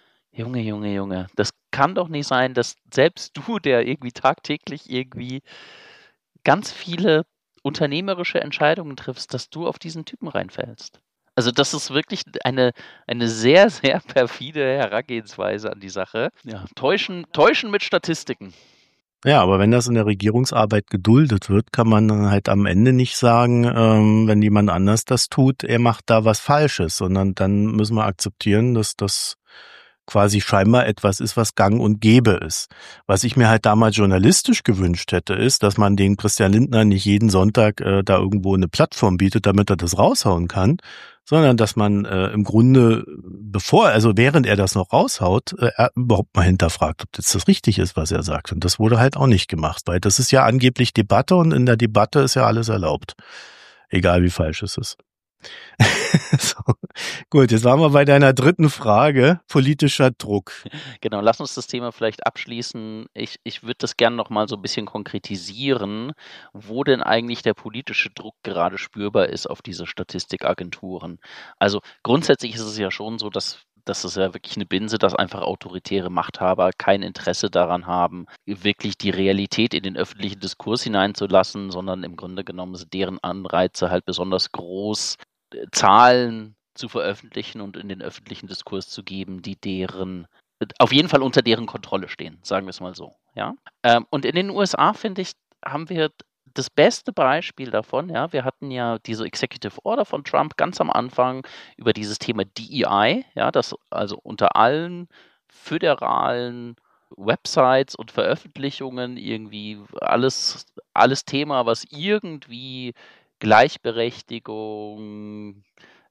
Junge, das kann doch nicht sein, dass selbst du, der irgendwie tagtäglich irgendwie ganz viele unternehmerische Entscheidungen triffst, dass du auf diesen Typen reinfällst. Also das ist wirklich eine sehr, sehr perfide Herangehensweise an die Sache. Ja, täuschen mit Statistiken. Ja, aber wenn das in der Regierungsarbeit geduldet wird, kann man dann halt am Ende nicht sagen, wenn jemand anders das tut, er macht da was Falsches, sondern dann müssen wir akzeptieren, dass das quasi scheinbar etwas ist, was gang und gäbe ist. Was ich mir halt damals journalistisch gewünscht hätte, ist, dass man den Christian Lindner nicht jeden Sonntag da irgendwo eine Plattform bietet, damit er das raushauen kann, sondern dass man im Grunde, während er das noch raushaut, überhaupt mal hinterfragt, ob das richtig ist, was er sagt. Und das wurde halt auch nicht gemacht, weil das ist ja angeblich Debatte und in der Debatte ist ja alles erlaubt. Egal wie falsch es ist. So. Gut, jetzt waren wir bei deiner dritten Frage, politischer Druck. Genau, lass uns das Thema vielleicht abschließen. Ich würde das gerne noch mal so ein bisschen konkretisieren, wo denn eigentlich der politische Druck gerade spürbar ist auf diese Statistikagenturen. Also grundsätzlich ist es ja schon so, dass das ist ja wirklich eine Binse, dass einfach autoritäre Machthaber kein Interesse daran haben, wirklich die Realität in den öffentlichen Diskurs hineinzulassen, sondern im Grunde genommen sind deren Anreize halt besonders groß, Zahlen zu veröffentlichen und in den öffentlichen Diskurs zu geben, die auf jeden Fall unter deren Kontrolle stehen, sagen wir es mal so. Ja? Und in den USA, finde ich, haben wir das beste Beispiel davon. Ja? Wir hatten ja diese Executive Order von Trump ganz am Anfang über dieses Thema DEI, ja, das also unter allen föderalen Websites und Veröffentlichungen irgendwie alles Thema, was irgendwie Gleichberechtigung,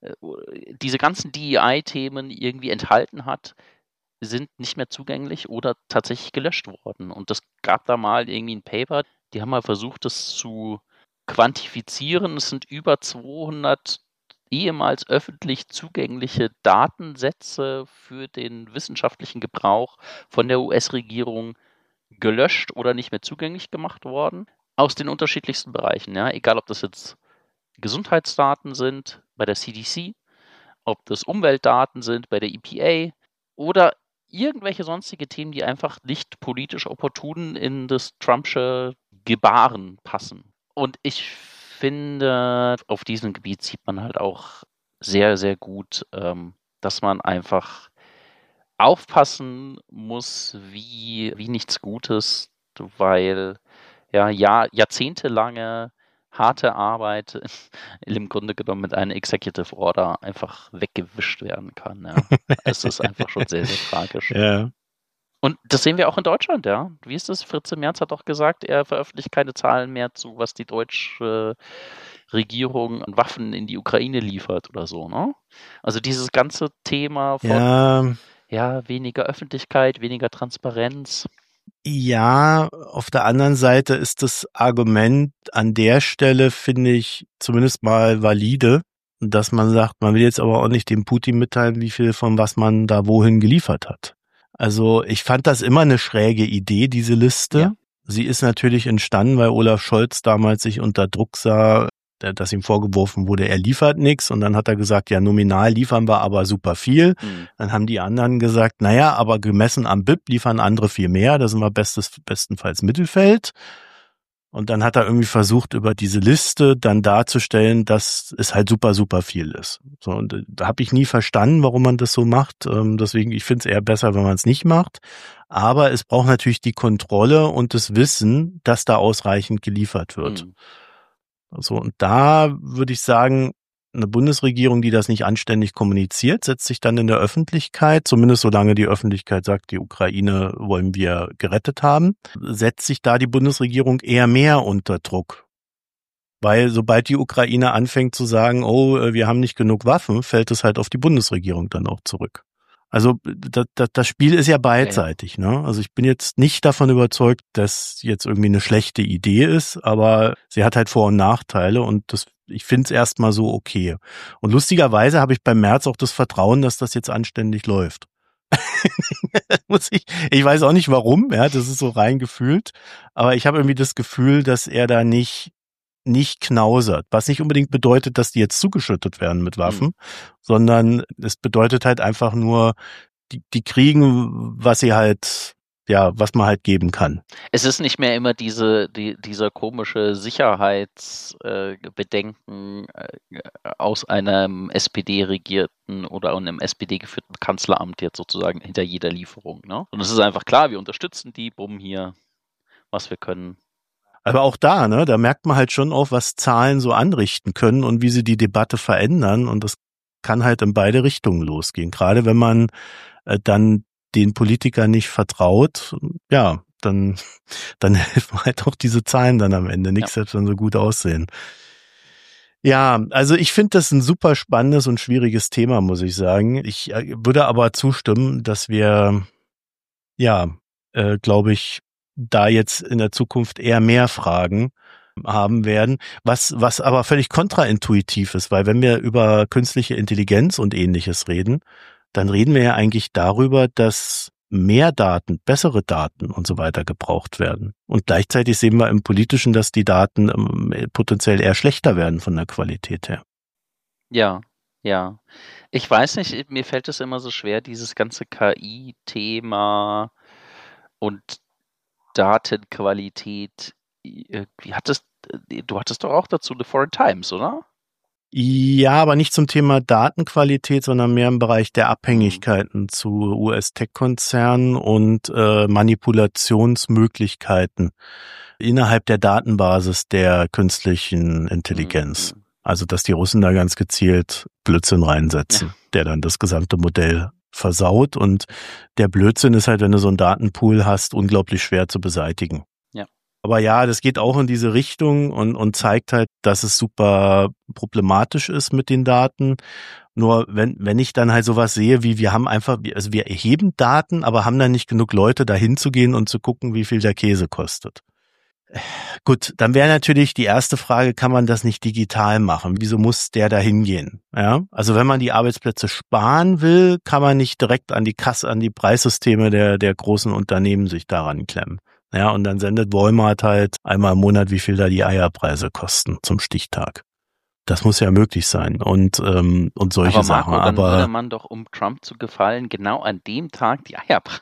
diese ganzen DEI-Themen irgendwie enthalten hat, sind nicht mehr zugänglich oder tatsächlich gelöscht worden. Und das gab da mal irgendwie ein Paper, die haben mal versucht, das zu quantifizieren. Es sind über 200 ehemals öffentlich zugängliche Datensätze für den wissenschaftlichen Gebrauch von der US-Regierung gelöscht oder nicht mehr zugänglich gemacht worden. Aus den unterschiedlichsten Bereichen, ja, egal ob das jetzt Gesundheitsdaten sind bei der CDC, ob das Umweltdaten sind bei der EPA oder irgendwelche sonstige Themen, die einfach nicht politisch opportun in das Trumpsche Gebaren passen. Und ich finde, auf diesem Gebiet sieht man halt auch sehr, sehr gut, dass man einfach aufpassen muss wie nichts Gutes, weil jahrzehntelange harte Arbeit im Grunde genommen mit einem Executive Order einfach weggewischt werden kann. Ja. Es ist einfach schon sehr, sehr tragisch. Ja. Und das sehen wir auch in Deutschland, ja. Wie ist das? Fritz Merz hat doch gesagt, er veröffentlicht keine Zahlen mehr zu, was die deutsche Regierung an Waffen in die Ukraine liefert oder so, ne? Also dieses ganze Thema von weniger Öffentlichkeit, weniger Transparenz. Ja, auf der anderen Seite ist das Argument an der Stelle, finde ich, zumindest mal valide, dass man sagt, man will jetzt aber auch nicht dem Putin mitteilen, wie viel von was man da wohin geliefert hat. Also ich fand das immer eine schräge Idee, diese Liste. Ja. Sie ist natürlich entstanden, weil Olaf Scholz damals sich unter Druck sah, dass ihm vorgeworfen wurde, er liefert nichts. Und dann hat er gesagt, ja, nominal liefern wir aber super viel. Dann haben die anderen gesagt, naja, aber gemessen am BIP liefern andere viel mehr. Da sind wir bestenfalls Mittelfeld. Und dann hat er irgendwie versucht, über diese Liste dann darzustellen, dass es halt super, super viel ist. So, und da habe ich nie verstanden, warum man das so macht. Deswegen, ich finde es eher besser, wenn man es nicht macht. Aber es braucht natürlich die Kontrolle und das Wissen, dass da ausreichend geliefert wird. So, und da würde ich sagen, eine Bundesregierung, die das nicht anständig kommuniziert, setzt sich dann in der Öffentlichkeit, zumindest solange die Öffentlichkeit sagt, die Ukraine wollen wir gerettet haben, setzt sich da die Bundesregierung eher mehr unter Druck. Weil sobald die Ukraine anfängt zu sagen, oh, wir haben nicht genug Waffen, fällt es halt auf die Bundesregierung dann auch zurück. Also das Spiel ist ja beidseitig, ne? Also ich bin jetzt nicht davon überzeugt, dass jetzt irgendwie eine schlechte Idee ist, aber sie hat halt Vor- und Nachteile und ich finde es erstmal so okay. Und lustigerweise habe ich beim Merz auch das Vertrauen, dass das jetzt anständig läuft. Ich weiß auch nicht warum, ja, das ist so rein gefühlt, aber ich habe irgendwie das Gefühl, dass er da nicht knausert, was nicht unbedingt bedeutet, dass die jetzt zugeschüttet werden mit Waffen, sondern es bedeutet halt einfach nur, die kriegen, was sie halt, ja, was man halt geben kann. Es ist nicht mehr immer dieser komische Sicherheitsbedenken aus einem SPD-regierten oder einem SPD-geführten Kanzleramt jetzt sozusagen hinter jeder Lieferung, ne? Und es ist einfach klar, wir unterstützen die, bumm, hier, was wir können. Aber auch da, ne, da merkt man halt schon auch, was Zahlen so anrichten können und wie sie die Debatte verändern. Und das kann halt in beide Richtungen losgehen. Gerade wenn man dann den Politikern nicht vertraut, ja, dann helfen halt auch diese Zahlen dann am Ende nicht, selbst wenn sie gut aussehen. Ja, also ich finde das ein super spannendes und schwieriges Thema, muss ich sagen. Ich würde aber zustimmen, dass wir, ja, glaube ich, da jetzt in der Zukunft eher mehr Fragen haben werden, was aber völlig kontraintuitiv ist, weil wenn wir über künstliche Intelligenz und Ähnliches reden, dann reden wir ja eigentlich darüber, dass mehr Daten, bessere Daten und so weiter gebraucht werden. Und gleichzeitig sehen wir im Politischen, dass die Daten potenziell eher schlechter werden von der Qualität her. Ja. Ich weiß nicht, mir fällt es immer so schwer, dieses ganze KI-Thema und Datenqualität. Du hattest doch auch dazu The Foreign Times, oder? Ja, aber nicht zum Thema Datenqualität, sondern mehr im Bereich der Abhängigkeiten zu US-Tech-Konzernen und Manipulationsmöglichkeiten innerhalb der Datenbasis der künstlichen Intelligenz. Also, dass die Russen da ganz gezielt Blödsinn reinsetzen, der dann das gesamte Modell versaut. Und der Blödsinn ist halt, wenn du so einen Datenpool hast, unglaublich schwer zu beseitigen. Aber ja, das geht auch in diese Richtung und zeigt halt, dass es super problematisch ist mit den Daten. Nur wenn ich dann halt sowas sehe, wie wir erheben Daten, aber haben dann nicht genug Leute, da hinzugehen und zu gucken, wie viel der Käse kostet. Gut, dann wäre natürlich die erste Frage, kann man das nicht digital machen? Wieso muss der da hingehen? Ja, also wenn man die Arbeitsplätze sparen will, kann man nicht direkt an die Preissysteme der großen Unternehmen sich daran klemmen. Ja, und dann sendet Walmart halt einmal im Monat, wie viel da die Eierpreise kosten zum Stichtag. Das muss ja möglich sein und solche Sachen. Aber dann würde man doch, um Trump zu gefallen, genau an dem Tag die Eierpreise.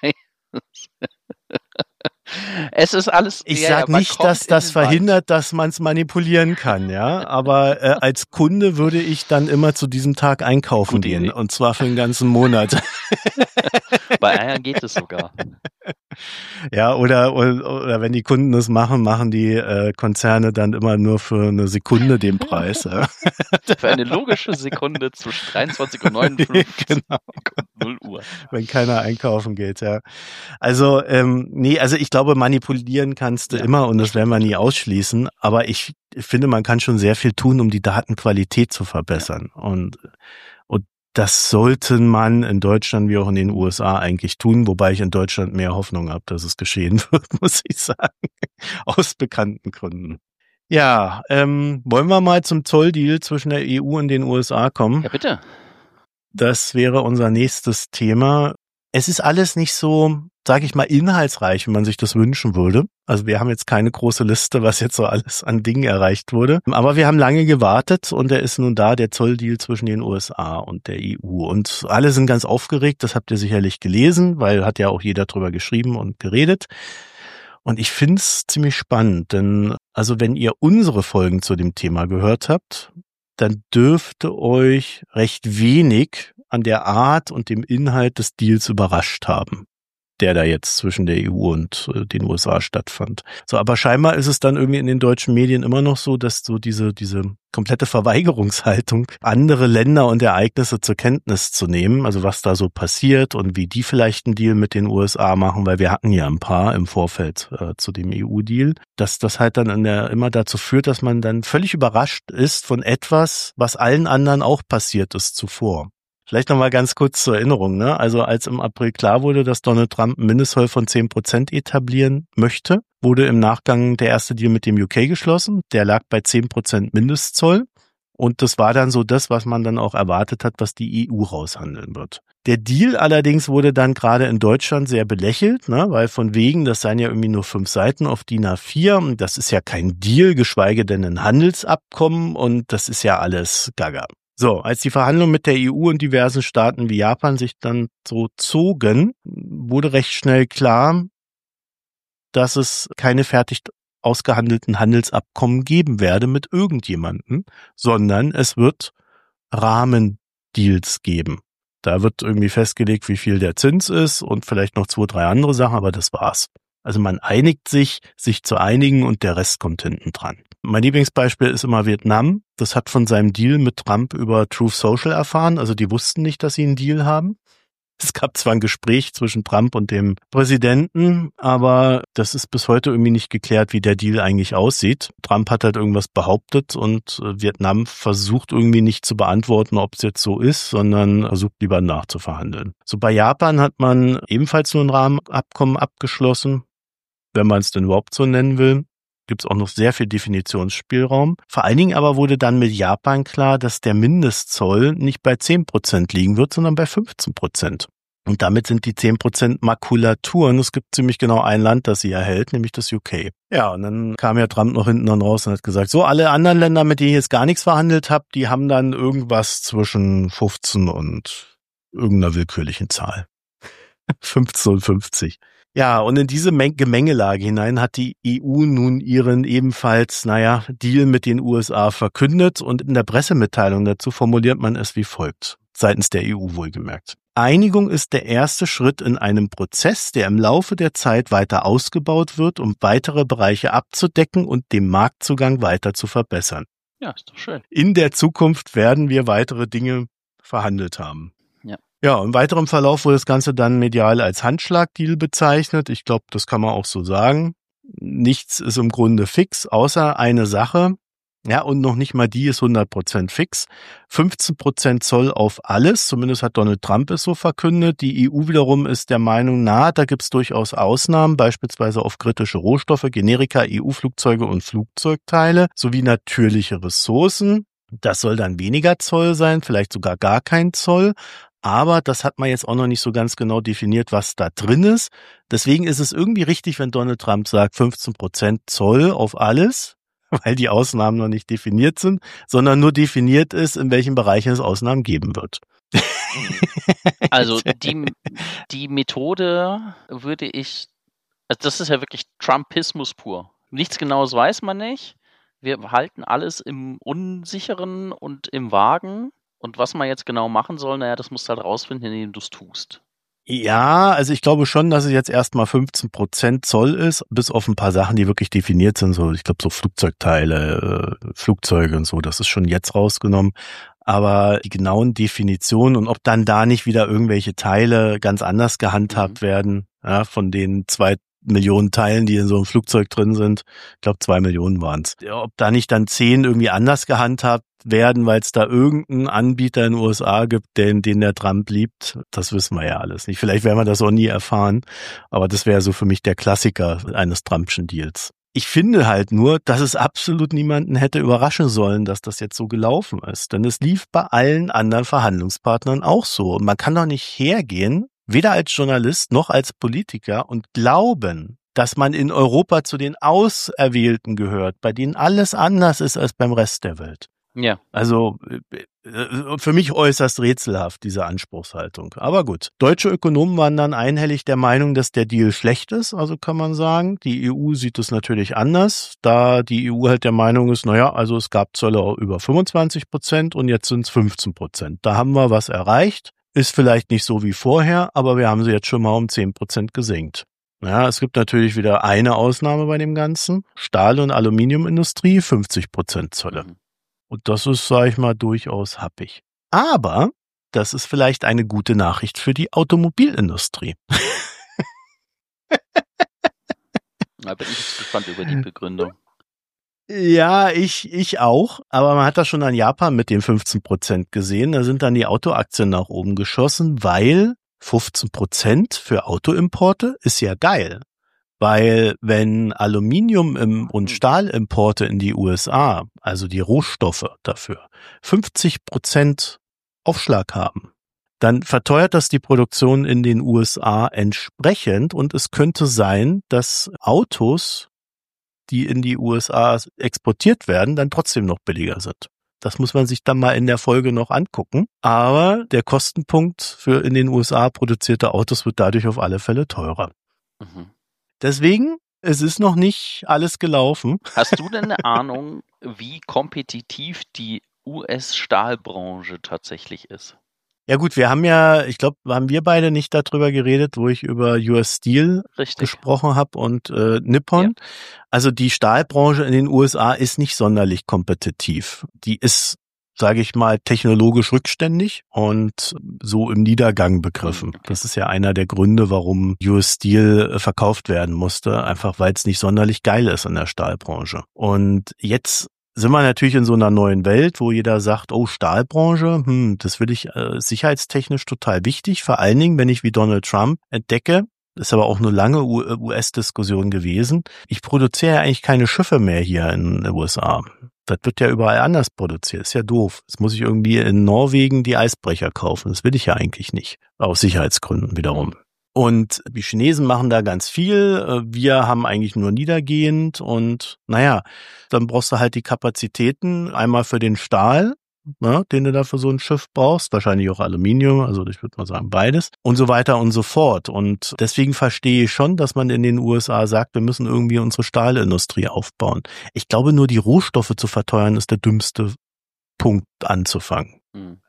Es ist alles. Ich sage nicht, dass das verhindert, dass man es manipulieren kann, ja. Aber als Kunde würde ich dann immer zu diesem Tag einkaufen gehen, und zwar für den ganzen Monat. Bei Eiern geht es sogar. Ja, oder wenn die Kunden das machen die Konzerne dann immer nur für eine Sekunde den Preis. Ja. Für eine logische Sekunde zwischen 23 und 59 genau. und 0 Uhr. Wenn keiner einkaufen geht, ja. Also, also ich glaube, manipulieren kannst du immer und das werden wir nie ausschließen. Aber ich finde, man kann schon sehr viel tun, um die Datenqualität zu verbessern. Ja. Und das sollte man in Deutschland wie auch in den USA eigentlich tun, wobei ich in Deutschland mehr Hoffnung habe, dass es geschehen wird, muss ich sagen, aus bekannten Gründen. Ja, wollen wir mal zum Zolldeal zwischen der EU und den USA kommen? Ja, bitte. Das wäre unser nächstes Thema. Es ist alles nicht so, sage ich mal, inhaltsreich, wie man sich das wünschen würde. Also wir haben jetzt keine große Liste, was jetzt so alles an Dingen erreicht wurde. Aber wir haben lange gewartet und er ist nun da, der Zolldeal zwischen den USA und der EU. Und alle sind ganz aufgeregt, das habt ihr sicherlich gelesen, weil hat ja auch jeder drüber geschrieben und geredet. Und ich finde es ziemlich spannend, denn also wenn ihr unsere Folgen zu dem Thema gehört habt, dann dürfte euch recht wenig an der Art und dem Inhalt des Deals überrascht haben, der da jetzt zwischen der EU und den USA stattfand. So, aber scheinbar ist es dann irgendwie in den deutschen Medien immer noch so, dass so diese komplette Verweigerungshaltung, andere Länder und Ereignisse zur Kenntnis zu nehmen, also was da so passiert und wie die vielleicht einen Deal mit den USA machen, weil wir hatten ja ein paar im Vorfeld zu dem EU-Deal, dass das halt dann immer dazu führt, dass man dann völlig überrascht ist von etwas, was allen anderen auch passiert ist zuvor. Vielleicht nochmal ganz kurz zur Erinnerung, ne? Also als im April klar wurde, dass Donald Trump einen Mindestzoll von 10% etablieren möchte, wurde im Nachgang der erste Deal mit dem UK geschlossen. Der lag bei 10% Mindestzoll. Und das war dann so das, was man dann auch erwartet hat, was die EU raushandeln wird. Der Deal allerdings wurde dann gerade in Deutschland sehr belächelt, ne, weil von wegen, das seien ja irgendwie nur 5 Seiten auf DIN A4 und das ist ja kein Deal, geschweige denn ein Handelsabkommen und das ist ja alles Gaga. So, als die Verhandlungen mit der EU und diversen Staaten wie Japan sich dann so zogen, wurde recht schnell klar, dass es keine fertig ausgehandelten Handelsabkommen geben werde mit irgendjemandem, sondern es wird Rahmendeals geben. Da wird irgendwie festgelegt, wie viel der Zins ist und vielleicht noch 2, 3 andere Sachen, aber das war's. Also man einigt sich zu einigen und der Rest kommt hinten dran. Mein Lieblingsbeispiel ist immer Vietnam. Das hat von seinem Deal mit Trump über Truth Social erfahren. Also die wussten nicht, dass sie einen Deal haben. Es gab zwar ein Gespräch zwischen Trump und dem Präsidenten, aber das ist bis heute irgendwie nicht geklärt, wie der Deal eigentlich aussieht. Trump hat halt irgendwas behauptet und Vietnam versucht irgendwie nicht zu beantworten, ob es jetzt so ist, sondern versucht lieber nachzuverhandeln. So, bei Japan hat man ebenfalls nur ein Rahmenabkommen abgeschlossen, wenn man es denn überhaupt so nennen will. Gibt es auch noch sehr viel Definitionsspielraum. Vor allen Dingen aber wurde dann mit Japan klar, dass der Mindestzoll nicht bei 10% liegen wird, sondern bei 15%. Und damit sind die 10% Makulatur. Und es gibt ziemlich genau ein Land, das sie erhält, nämlich das UK. Ja, und dann kam ja Trump noch hinten dann raus und hat gesagt, so alle anderen Länder, mit denen ich jetzt gar nichts verhandelt habe, die haben dann irgendwas zwischen 15 und irgendeiner willkürlichen Zahl. 15 und 50. Ja, und in diese Gemengelage hinein hat die EU nun ihren ebenfalls, Deal mit den USA verkündet und in der Pressemitteilung dazu formuliert man es wie folgt, seitens der EU wohlgemerkt. Einigung ist der erste Schritt in einem Prozess, der im Laufe der Zeit weiter ausgebaut wird, um weitere Bereiche abzudecken und den Marktzugang weiter zu verbessern. Ja, ist doch schön. In der Zukunft werden wir weitere Dinge verhandelt haben. Ja, im weiteren Verlauf wurde das Ganze dann medial als Handschlagdeal bezeichnet. Ich glaube, das kann man auch so sagen. Nichts ist im Grunde fix, außer eine Sache. Ja, und noch nicht mal die ist 100% fix. 15% Zoll auf alles, zumindest hat Donald Trump es so verkündet. Die EU wiederum ist der Meinung, da gibt's durchaus Ausnahmen, beispielsweise auf kritische Rohstoffe, Generika, EU-Flugzeuge und Flugzeugteile sowie natürliche Ressourcen. Das soll dann weniger Zoll sein, vielleicht sogar gar kein Zoll. Aber das hat man jetzt auch noch nicht so ganz genau definiert, was da drin ist. Deswegen ist es irgendwie richtig, wenn Donald Trump sagt 15% Zoll auf alles, weil die Ausnahmen noch nicht definiert sind, sondern nur definiert ist, in welchen Bereichen es Ausnahmen geben wird. Also die Methode würde ich, also das ist ja wirklich Trumpismus pur. Nichts Genaues weiß man nicht. Wir halten alles im Unsicheren und im Vagen. Und was man jetzt genau machen soll, das musst du halt rausfinden, indem du es tust. Ja, also ich glaube schon, dass es jetzt erstmal 15% Zoll ist, bis auf ein paar Sachen, die wirklich definiert sind. So, ich glaube, so Flugzeugteile, Flugzeuge und so, das ist schon jetzt rausgenommen. Aber die genauen Definitionen und ob dann da nicht wieder irgendwelche Teile ganz anders gehandhabt werden, ja, von den 2 Millionen Teilen, die in so einem Flugzeug drin sind. Ich glaube, 2 Millionen waren es. Ja, ob da nicht dann 10 irgendwie anders gehandhabt werden, weil es da irgendeinen Anbieter in den USA gibt, den der Trump liebt, das wissen wir ja alles nicht. Vielleicht werden wir das auch nie erfahren, aber das wäre so für mich der Klassiker eines Trumpschen Deals. Ich finde halt nur, dass es absolut niemanden hätte überraschen sollen, dass das jetzt so gelaufen ist. Denn es lief bei allen anderen Verhandlungspartnern auch so. Und man kann doch nicht hergehen, weder als Journalist noch als Politiker und glauben, dass man in Europa zu den Auserwählten gehört, bei denen alles anders ist als beim Rest der Welt. Ja. Also für mich äußerst rätselhaft, diese Anspruchshaltung. Aber gut, deutsche Ökonomen waren dann einhellig der Meinung, dass der Deal schlecht ist, also kann man sagen. Die EU sieht es natürlich anders, da die EU halt der Meinung ist, also es gab Zölle über 25% und jetzt sind es 15%. Da haben wir was erreicht. Ist vielleicht nicht so wie vorher, aber wir haben sie jetzt schon mal um 10% gesenkt. Ja, es gibt natürlich wieder eine Ausnahme bei dem Ganzen. Stahl- und Aluminiumindustrie, 50% Zölle. Und das ist, sage ich mal, durchaus happig. Aber das ist vielleicht eine gute Nachricht für die Automobilindustrie. Da bin ich jetzt gespannt über die Begründung. Ja, ich auch. Aber man hat das schon an Japan mit den 15% gesehen. Da sind dann die Autoaktien nach oben geschossen, weil 15% für Autoimporte ist ja geil. Weil wenn Aluminium- und Stahlimporte in die USA, also die Rohstoffe dafür, 50% Aufschlag haben, dann verteuert das die Produktion in den USA entsprechend und es könnte sein, dass Autos, die in die USA exportiert werden, dann trotzdem noch billiger sind. Das muss man sich dann mal in der Folge noch angucken. Aber der Kostenpunkt für in den USA produzierte Autos wird dadurch auf alle Fälle teurer. Mhm. Deswegen, es ist noch nicht alles gelaufen. Hast du denn eine Ahnung, wie kompetitiv die US-Stahlbranche tatsächlich ist? Ja gut, wir haben ja, ich glaube, haben wir beide nicht darüber geredet, wo ich über US Steel gesprochen habe und Nippon. Ja. Also die Stahlbranche in den USA ist nicht sonderlich kompetitiv. Die ist, sage ich mal, technologisch rückständig und so im Niedergang begriffen. Okay. Das ist ja einer der Gründe, warum US Steel verkauft werden musste, einfach weil es nicht sonderlich geil ist in der Stahlbranche. Und jetzt sind wir natürlich in so einer neuen Welt, wo jeder sagt, oh, Stahlbranche, das will ich sicherheitstechnisch total wichtig, vor allen Dingen, wenn ich wie Donald Trump entdecke, ist aber auch eine lange US-Diskussion gewesen. Ich produziere ja eigentlich keine Schiffe mehr hier in den USA. Das wird ja überall anders produziert. Ist ja doof. Jetzt muss ich irgendwie in Norwegen die Eisbrecher kaufen. Das will ich ja eigentlich nicht. Aus Sicherheitsgründen wiederum. Und die Chinesen machen da ganz viel. Wir haben eigentlich nur niedergehend. Und naja, dann brauchst du halt die Kapazitäten. Einmal für den Stahl, ne, den du da für so ein Schiff brauchst. Wahrscheinlich auch Aluminium. Also ich würde mal sagen beides. Und so weiter und so fort. Und deswegen verstehe ich schon, dass man in den USA sagt, wir müssen irgendwie unsere Stahlindustrie aufbauen. Ich glaube, nur die Rohstoffe zu verteuern, ist der dümmste Punkt anzufangen.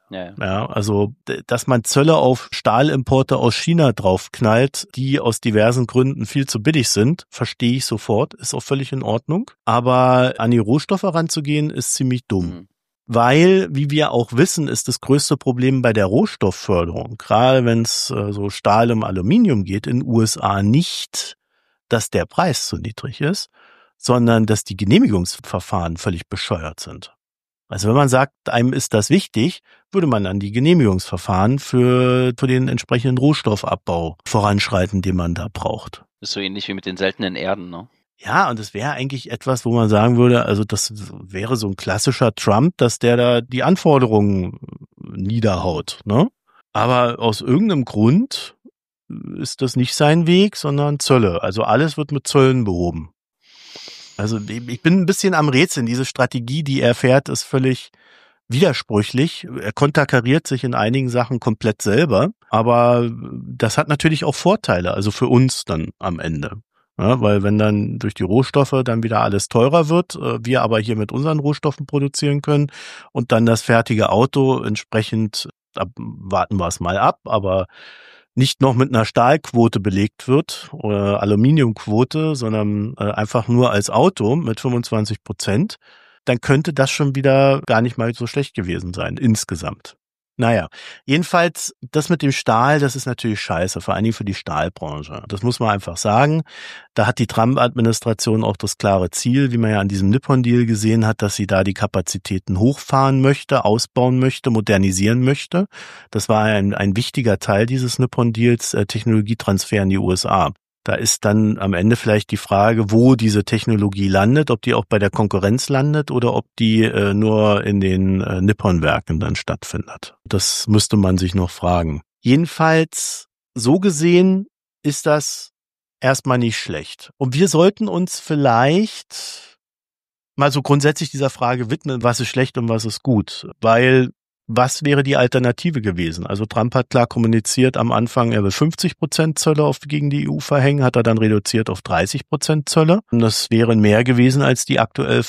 Ja, also, dass man Zölle auf Stahlimporte aus China draufknallt, die aus diversen Gründen viel zu billig sind, verstehe ich sofort, ist auch völlig in Ordnung. Aber an die Rohstoffe ranzugehen, ist ziemlich dumm. Weil, wie wir auch wissen, ist das größte Problem bei der Rohstoffförderung, gerade wenn es so Stahl und Aluminium geht, in den USA nicht, dass der Preis zu niedrig ist, sondern dass die Genehmigungsverfahren völlig bescheuert sind. Also wenn man sagt, einem ist das wichtig, würde man dann die Genehmigungsverfahren für den entsprechenden Rohstoffabbau voranschreiten, den man da braucht. Ist so ähnlich wie mit den seltenen Erden, ne? Ja, und das wäre eigentlich etwas, wo man sagen würde, also das wäre so ein klassischer Trump, dass der da die Anforderungen niederhaut, ne? Aber aus irgendeinem Grund ist das nicht sein Weg, sondern Zölle. Also alles wird mit Zöllen behoben. Also ich bin ein bisschen am Rätseln. Diese Strategie, die er fährt, ist völlig widersprüchlich. Er konterkariert sich in einigen Sachen komplett selber. Aber das hat natürlich auch Vorteile, also für uns dann am Ende. Ja, weil wenn dann durch die Rohstoffe dann wieder alles teurer wird, wir aber hier mit unseren Rohstoffen produzieren können und dann das fertige Auto entsprechend, warten wir es mal ab, aber nicht noch mit einer Stahlquote belegt wird oder Aluminiumquote, sondern einfach nur als Auto mit 25%, dann könnte das schon wieder gar nicht mal so schlecht gewesen sein insgesamt. Naja, jedenfalls das mit dem Stahl, das ist natürlich scheiße, vor allen Dingen für die Stahlbranche. Das muss man einfach sagen. Da hat die Trump-Administration auch das klare Ziel, wie man ja an diesem Nippon-Deal gesehen hat, dass sie da die Kapazitäten hochfahren möchte, ausbauen möchte, modernisieren möchte. Das war ein wichtiger Teil dieses Nippon-Deals, Technologietransfer in die USA. Da ist dann am Ende vielleicht die Frage, wo diese Technologie landet, ob die auch bei der Konkurrenz landet oder ob die nur in den Nippon-Werken dann stattfindet. Das müsste man sich noch fragen. Jedenfalls, so gesehen ist das erstmal nicht schlecht. Und wir sollten uns vielleicht mal so grundsätzlich dieser Frage widmen, was ist schlecht und was ist gut. Weil was wäre die Alternative gewesen? Also Trump hat klar kommuniziert am Anfang, er will 50% Zölle gegen die EU verhängen, hat er dann reduziert auf 30% Zölle. Und das wären mehr gewesen als die aktuell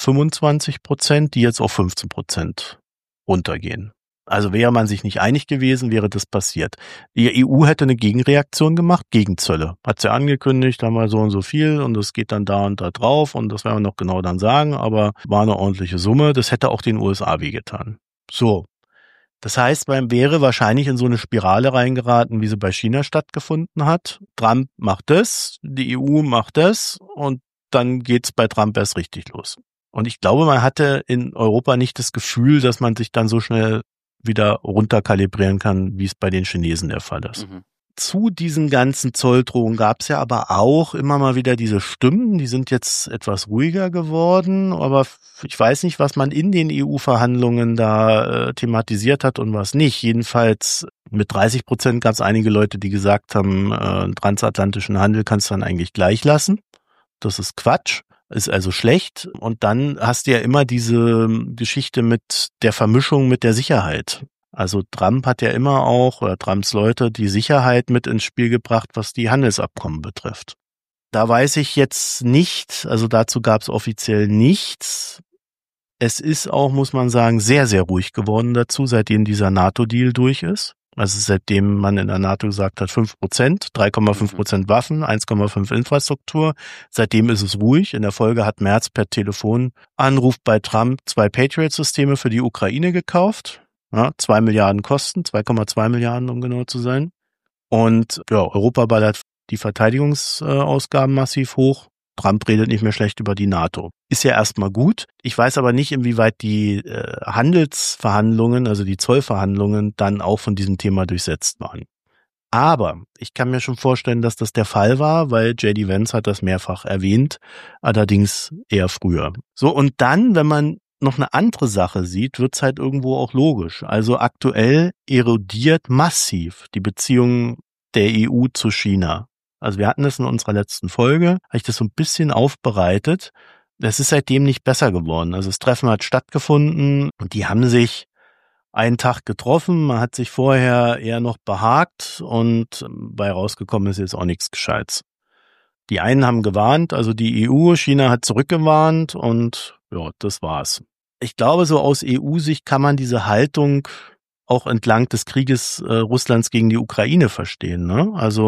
25%, die jetzt auf 15% runtergehen. Also wäre man sich nicht einig gewesen, wäre das passiert. Die EU hätte eine Gegenreaktion gemacht gegen Zölle. Hat sie angekündigt, haben wir so und so viel und das geht dann da und da drauf und das werden wir noch genau dann sagen, aber war eine ordentliche Summe. Das hätte auch den USA wehgetan. So. Das heißt, man wäre wahrscheinlich in so eine Spirale reingeraten, wie sie bei China stattgefunden hat. Trump macht das, die EU macht das und dann geht's bei Trump erst richtig los. Und ich glaube, man hatte in Europa nicht das Gefühl, dass man sich dann so schnell wieder runterkalibrieren kann, wie es bei den Chinesen der Fall ist. Mhm. Zu diesen ganzen Zolldrohungen gab es ja aber auch immer mal wieder diese Stimmen, die sind jetzt etwas ruhiger geworden, aber ich weiß nicht, was man in den EU-Verhandlungen da thematisiert hat und was nicht. Jedenfalls mit 30% gab es einige Leute, die gesagt haben, transatlantischen Handel kannst du dann eigentlich gleich lassen. Das ist Quatsch. Ist also schlecht. Und dann hast du ja immer diese Geschichte mit der Vermischung mit der Sicherheit. Also Trump hat ja immer auch, oder Trumps Leute, die Sicherheit mit ins Spiel gebracht, was die Handelsabkommen betrifft. Da weiß ich jetzt nicht, also dazu gab es offiziell nichts. Es ist auch, muss man sagen, sehr, sehr ruhig geworden dazu, seitdem dieser NATO-Deal durch ist. Also seitdem man in der NATO gesagt hat, 5%, 3,5% Waffen, 1,5 Infrastruktur. Seitdem ist es ruhig. In der Folge hat Merz per Telefonanruf bei Trump 2 Patriot-Systeme für die Ukraine gekauft. Ja, 2 Milliarden kosten, 2,2 Milliarden, um genau zu sein. Und ja, Europa ballert die Verteidigungsausgaben massiv hoch. Trump redet nicht mehr schlecht über die NATO. Ist ja erstmal gut. Ich weiß aber nicht, inwieweit die Handelsverhandlungen, also die Zollverhandlungen, dann auch von diesem Thema durchsetzt waren. Aber ich kann mir schon vorstellen, dass das der Fall war, weil J.D. Vance hat das mehrfach erwähnt, allerdings eher früher. So, und dann, wenn man noch eine andere Sache sieht, wird's halt irgendwo auch logisch. Also aktuell erodiert massiv die Beziehung der EU zu China. Also wir hatten das in unserer letzten Folge, habe ich das so ein bisschen aufbereitet. Es ist seitdem nicht besser geworden. Also das Treffen hat stattgefunden und die haben sich einen Tag getroffen. Man hat sich vorher eher noch behagt und bei rausgekommen ist jetzt auch nichts Gescheites. Die einen haben gewarnt, also die EU, China hat zurückgewarnt und ja, das war's. Ich glaube, so aus EU-Sicht kann man diese Haltung auch entlang des Krieges Russlands gegen die Ukraine verstehen, ne? Also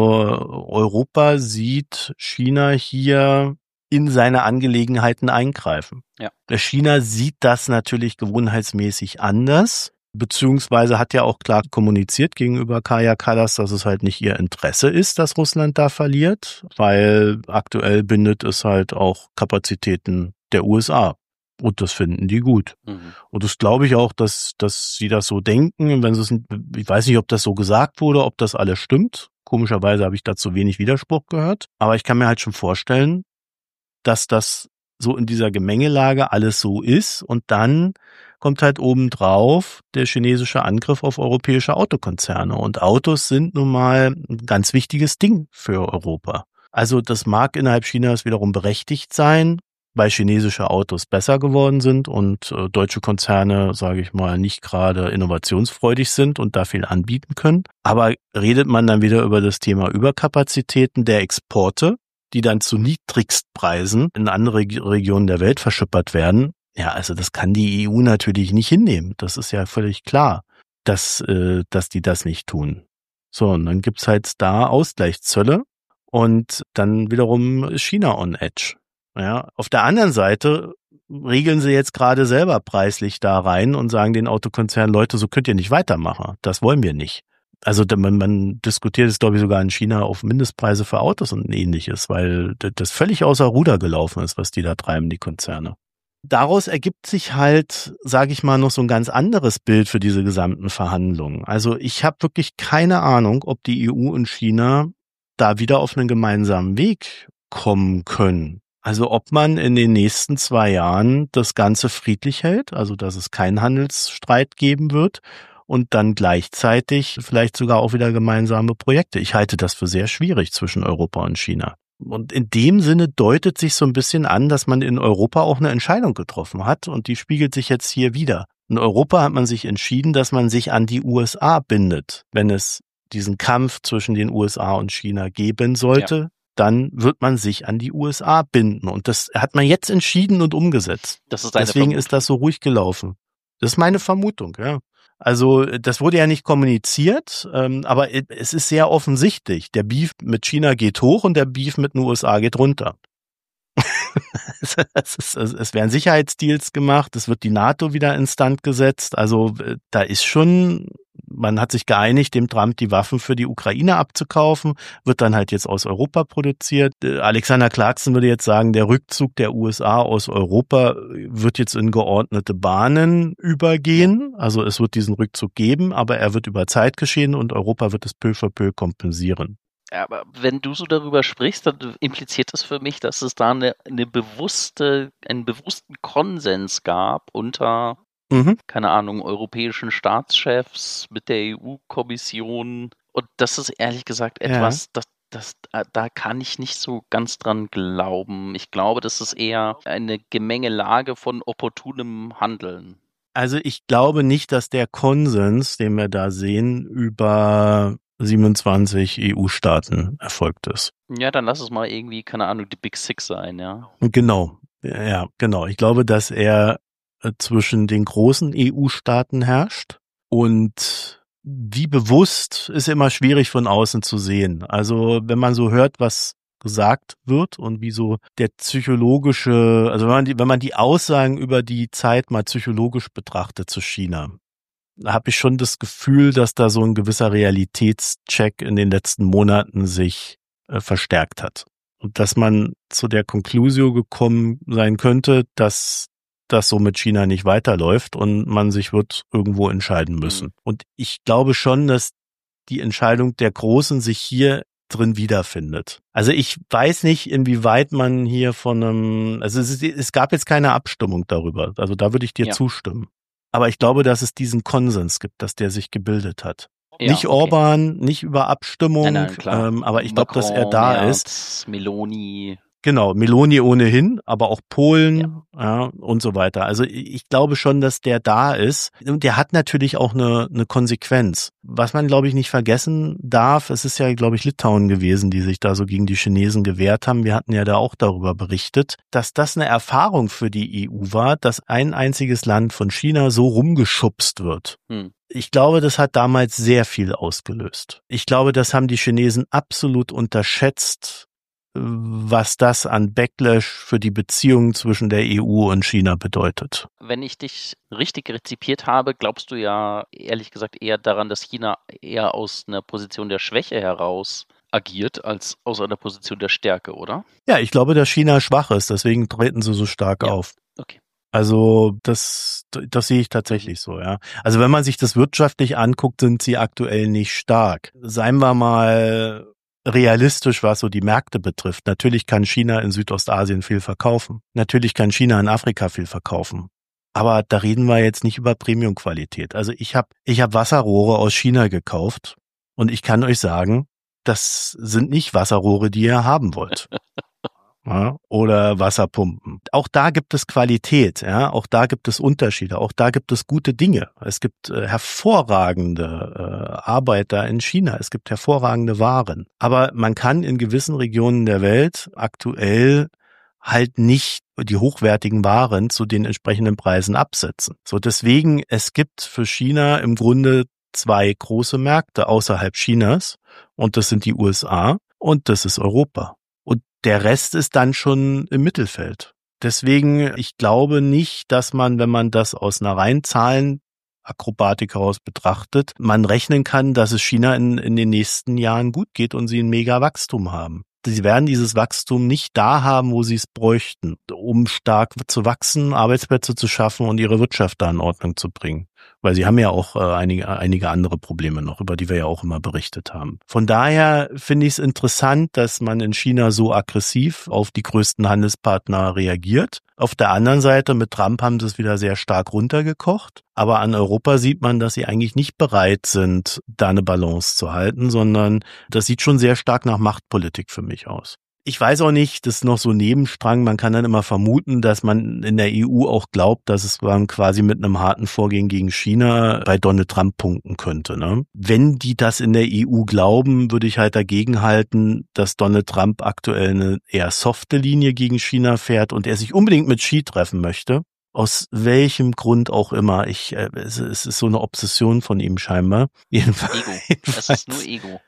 Europa sieht China hier in seine Angelegenheiten eingreifen. Ja. China sieht das natürlich gewohnheitsmäßig anders, beziehungsweise hat ja auch klar kommuniziert gegenüber Kaja Kallas, dass es halt nicht ihr Interesse ist, dass Russland da verliert, weil aktuell bindet es halt auch Kapazitäten der USA. Und das finden die gut. Mhm. Und das glaube ich auch, dass sie das so denken. Wenn sie ich weiß nicht, ob das so gesagt wurde, ob das alles stimmt. Komischerweise habe ich dazu wenig Widerspruch gehört. Aber ich kann mir halt schon vorstellen, dass das so in dieser Gemengelage alles so ist. Und dann kommt halt obendrauf der chinesische Angriff auf europäische Autokonzerne. Und Autos sind nun mal ein ganz wichtiges Ding für Europa. Also das mag innerhalb Chinas wiederum berechtigt sein, weil chinesische Autos besser geworden sind und deutsche Konzerne, sage ich mal, nicht gerade innovationsfreudig sind und da viel anbieten können. Aber redet man dann wieder über das Thema Überkapazitäten der Exporte, die dann zu Niedrigstpreisen in andere Regionen der Welt verschippert werden, ja, also das kann die EU natürlich nicht hinnehmen. Das ist ja völlig klar, dass die das nicht tun. So, und dann gibt's halt da Ausgleichszölle und dann wiederum ist China on edge. Ja, auf der anderen Seite regeln sie jetzt gerade selber preislich da rein und sagen den Autokonzernen, Leute, so könnt ihr nicht weitermachen. Das wollen wir nicht. Also man diskutiert es, glaube ich, sogar in China auf Mindestpreise für Autos und ähnliches, weil das völlig außer Ruder gelaufen ist, was die da treiben, die Konzerne. Daraus ergibt sich halt, sage ich mal, noch so ein ganz anderes Bild für diese gesamten Verhandlungen. Also ich habe wirklich keine Ahnung, ob die EU und China da wieder auf einen gemeinsamen Weg kommen können. Also ob man in den nächsten 2 Jahren das Ganze friedlich hält, also dass es keinen Handelsstreit geben wird und dann gleichzeitig vielleicht sogar auch wieder gemeinsame Projekte. Ich halte das für sehr schwierig zwischen Europa und China. Und in dem Sinne deutet sich so ein bisschen an, dass man in Europa auch eine Entscheidung getroffen hat und die spiegelt sich jetzt hier wieder. In Europa hat man sich entschieden, dass man sich an die USA bindet, wenn es diesen Kampf zwischen den USA und China geben sollte. Ja. Dann wird man sich an die USA binden. Und das hat man jetzt entschieden und umgesetzt. Deswegen Vermutung. Ist das so ruhig gelaufen. Das ist meine Vermutung, ja. Also das wurde ja nicht kommuniziert, aber es ist sehr offensichtlich. Der Beef mit China geht hoch und der Beef mit den USA geht runter. Es werden Sicherheitsdeals gemacht, es wird die NATO wieder instand gesetzt. Also da ist schon Man hat sich geeinigt, dem Trump die Waffen für die Ukraine abzukaufen, wird dann halt jetzt aus Europa produziert. Alexander Clarkson würde jetzt sagen, der Rückzug der USA aus Europa wird jetzt in geordnete Bahnen übergehen. Also es wird diesen Rückzug geben, aber er wird über Zeit geschehen und Europa wird es peu für peu kompensieren. Ja, aber wenn du so darüber sprichst, dann impliziert das für mich, dass es da einen bewussten Konsens gab unter, keine Ahnung, europäischen Staatschefs mit der EU-Kommission. Und das ist ehrlich gesagt etwas, da kann ich nicht so ganz dran glauben. Ich glaube, das ist eher eine Gemengelage von opportunem Handeln. Also ich glaube nicht, dass der Konsens, den wir da sehen, über 27 EU-Staaten erfolgt ist. Ja, dann lass es mal irgendwie, keine Ahnung, die Big Six sein, ja. Genau, ja, genau. Ich glaube, dass er zwischen den großen EU-Staaten herrscht und wie bewusst ist immer schwierig von außen zu sehen. Also wenn man so hört, was gesagt wird und wie so der psychologische, also wenn man die Aussagen über die Zeit mal psychologisch betrachtet zu China, da habe ich schon das Gefühl, dass da so ein gewisser Realitätscheck in den letzten Monaten sich verstärkt hat. Und dass man zu der Conclusio gekommen sein könnte, dass das so mit China nicht weiterläuft und man sich wird irgendwo entscheiden müssen. Und ich glaube schon, dass die Entscheidung der Großen sich hier drin wiederfindet. Also ich weiß nicht, inwieweit man hier von einem, also es gab jetzt keine Abstimmung darüber, also da würde ich dir zustimmen. Aber ich glaube, dass es diesen Konsens gibt, dass der sich gebildet hat. Ja, nicht okay. Orban, nicht über Abstimmung, nein, aber ich glaube, dass er da ist. Meloni. Genau, Meloni ohnehin, aber auch Polen und so weiter. Also ich glaube schon, dass der da ist. Und der hat natürlich auch eine Konsequenz. Was man, glaube ich, nicht vergessen darf, es ist ja, glaube ich, Litauen gewesen, die sich da so gegen die Chinesen gewehrt haben. Wir hatten ja da auch darüber berichtet, dass das eine Erfahrung für die EU war, dass ein einziges Land von China so rumgeschubst wird. Ich glaube, das hat damals sehr viel ausgelöst. Ich glaube, das haben die Chinesen absolut unterschätzt, was das an Backlash für die Beziehungen zwischen der EU und China bedeutet. Wenn ich dich richtig rezipiert habe, glaubst du ja ehrlich gesagt eher daran, dass China eher aus einer Position der Schwäche heraus agiert, als aus einer Position der Stärke, oder? Ja, ich glaube, dass China schwach ist, deswegen treten sie so stark auf. Okay. Also das sehe ich tatsächlich so, ja. Also wenn man sich das wirtschaftlich anguckt, sind sie aktuell nicht stark. Seien wir mal realistisch, was so die Märkte betrifft. Natürlich kann China in Südostasien viel verkaufen. Natürlich kann China in Afrika viel verkaufen. Aber da reden wir jetzt nicht über Premium-Qualität. Also ich hab Wasserrohre aus China gekauft und ich kann euch sagen, das sind nicht Wasserrohre, die ihr haben wollt. Ja, oder Wasserpumpen. Auch da gibt es Qualität, ja, auch da gibt es Unterschiede, auch da gibt es gute Dinge. Es gibt hervorragende Arbeiter in China, es gibt hervorragende Waren. Aber man kann in gewissen Regionen der Welt aktuell halt nicht die hochwertigen Waren zu den entsprechenden Preisen absetzen. So, deswegen, es gibt für China im Grunde zwei große Märkte außerhalb Chinas und das sind die USA und das ist Europa. Der Rest ist dann schon im Mittelfeld. Deswegen, ich glaube nicht, dass man, wenn man das aus einer reinen Zahlenakrobatik heraus betrachtet, man rechnen kann, dass es China in den nächsten Jahren gut geht und sie ein mega Wachstum haben. Sie werden dieses Wachstum nicht da haben, wo sie es bräuchten, um stark zu wachsen, Arbeitsplätze zu schaffen und ihre Wirtschaft da in Ordnung zu bringen. Weil sie haben ja auch einige andere Probleme noch, über die wir ja auch immer berichtet haben. Von daher finde ich es interessant, dass man in China so aggressiv auf die größten Handelspartner reagiert. Auf der anderen Seite, mit Trump haben sie es wieder sehr stark runtergekocht. Aber an Europa sieht man, dass sie eigentlich nicht bereit sind, da eine Balance zu halten, sondern das sieht schon sehr stark nach Machtpolitik für mich aus. Ich weiß auch nicht, das ist noch so ein Nebenstrang, man kann dann immer vermuten, dass man in der EU auch glaubt, dass es man quasi mit einem harten Vorgehen gegen China bei Donald Trump punkten könnte. Ne? Wenn die das in der EU glauben, würde ich halt dagegen halten, dass Donald Trump aktuell eine eher softe Linie gegen China fährt und er sich unbedingt mit Xi treffen möchte. Aus welchem Grund auch immer. Es ist so eine Obsession von ihm scheinbar. Ego. Das ist nur Ego.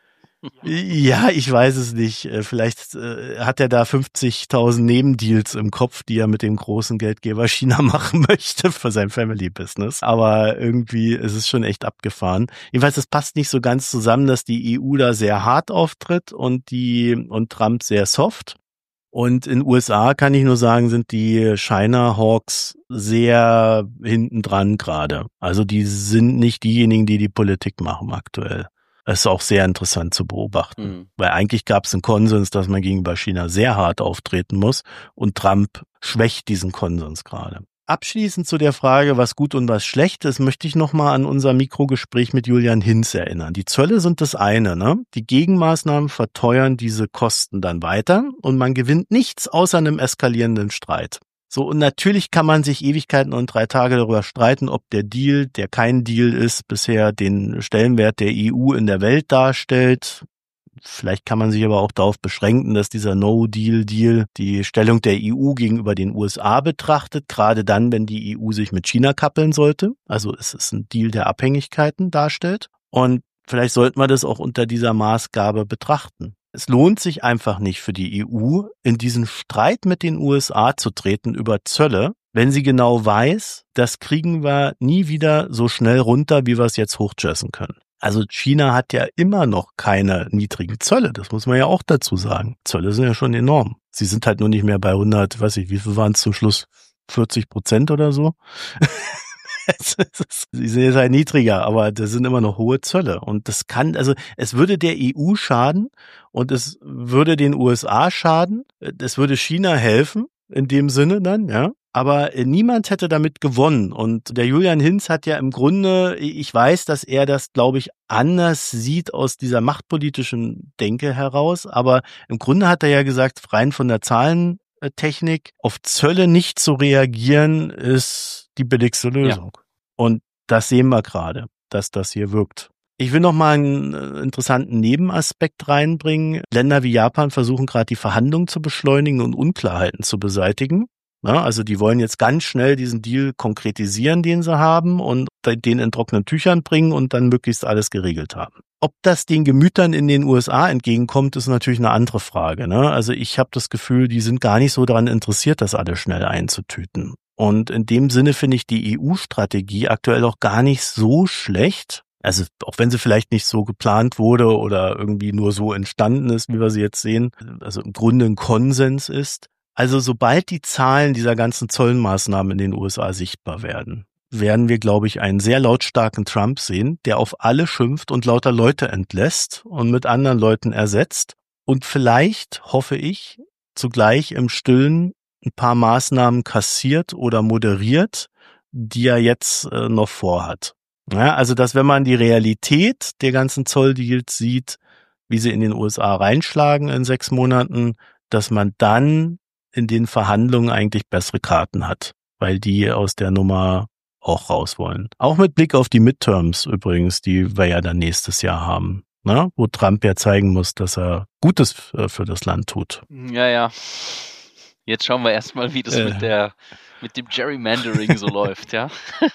Ja, ich weiß es nicht. Vielleicht hat er da 50.000 Nebendeals im Kopf, die er mit dem großen Geldgeber China machen möchte für sein Family Business. Aber irgendwie ist es schon echt abgefahren. Jedenfalls, es passt nicht so ganz zusammen, dass die EU da sehr hart auftritt und Trump sehr soft. Und in USA kann ich nur sagen, sind die China Hawks sehr hintendran gerade. Also die sind nicht diejenigen, die die Politik machen aktuell. Das ist auch sehr interessant zu beobachten, weil eigentlich gab es einen Konsens, dass man gegenüber China sehr hart auftreten muss und Trump schwächt diesen Konsens gerade. Abschließend zu der Frage, was gut und was schlecht ist, möchte ich nochmal an unser Mikrogespräch mit Julian Hinz erinnern. Die Zölle sind das eine, ne? Die Gegenmaßnahmen verteuern diese Kosten dann weiter und man gewinnt nichts außer einem eskalierenden Streit. So, und natürlich kann man sich Ewigkeiten und 3 Tage darüber streiten, ob der Deal, der kein Deal ist, bisher den Stellenwert der EU in der Welt darstellt. Vielleicht kann man sich aber auch darauf beschränken, dass dieser No-Deal-Deal die Stellung der EU gegenüber den USA betrachtet, gerade dann, wenn die EU sich mit China kappeln sollte. Also es ist ein Deal, der Abhängigkeiten darstellt. Und vielleicht sollten wir das auch unter dieser Maßgabe betrachten. Es lohnt sich einfach nicht für die EU, in diesen Streit mit den USA zu treten über Zölle, wenn sie genau weiß, das kriegen wir nie wieder so schnell runter, wie wir es jetzt hochjessen können. Also China hat ja immer noch keine niedrigen Zölle, das muss man ja auch dazu sagen. Zölle sind ja schon enorm. Sie sind halt nur nicht mehr bei 100, weiß ich, wie viel waren es zum Schluss? 40% oder so? Sie sind jetzt halt niedriger, aber das sind immer noch hohe Zölle. Und das kann, also es würde der EU schaden und es würde den USA schaden. Es würde China helfen, in dem Sinne dann, ja. Aber niemand hätte damit gewonnen. Und der Julian Hinz hat ja im Grunde, ich weiß, dass er das, glaube ich, anders sieht aus dieser machtpolitischen Denke heraus. Aber im Grunde hat er ja gesagt, rein von der Zahlentechnik, auf Zölle nicht zu reagieren, ist die billigste Lösung. Ja. Und das sehen wir gerade, dass das hier wirkt. Ich will noch mal einen interessanten Nebenaspekt reinbringen. Länder wie Japan versuchen gerade die Verhandlungen zu beschleunigen und Unklarheiten zu beseitigen. Ja, also die wollen jetzt ganz schnell diesen Deal konkretisieren, den sie haben und den in trockenen Tüchern bringen und dann möglichst alles geregelt haben. Ob das den Gemütern in den USA entgegenkommt, ist natürlich eine andere Frage, ne? Also ich habe das Gefühl, die sind gar nicht so daran interessiert, das alles schnell einzutüten. Und in dem Sinne finde ich die EU-Strategie aktuell auch gar nicht so schlecht. Also auch wenn sie vielleicht nicht so geplant wurde oder irgendwie nur so entstanden ist, wie wir sie jetzt sehen, also im Grunde ein Konsens ist. Also sobald die Zahlen dieser ganzen Zollmaßnahmen in den USA sichtbar werden, werden wir, glaube ich, einen sehr lautstarken Trump sehen, der auf alle schimpft und lauter Leute entlässt und mit anderen Leuten ersetzt und vielleicht, hoffe ich, zugleich im Stillen ein paar Maßnahmen kassiert oder moderiert, die er jetzt noch vorhat. Ja, also dass wenn man die Realität der ganzen Zolldeals sieht, wie sie in den USA reinschlagen in 6 Monaten, dass man dann in den Verhandlungen eigentlich bessere Karten hat, weil die aus der Nummer auch raus wollen. Auch mit Blick auf die Midterms übrigens, die wir ja dann nächstes Jahr haben, ne? Wo Trump ja zeigen muss, dass er Gutes für das Land tut. Ja. Jetzt schauen wir erstmal, wie das mit dem Gerrymandering so läuft, ja?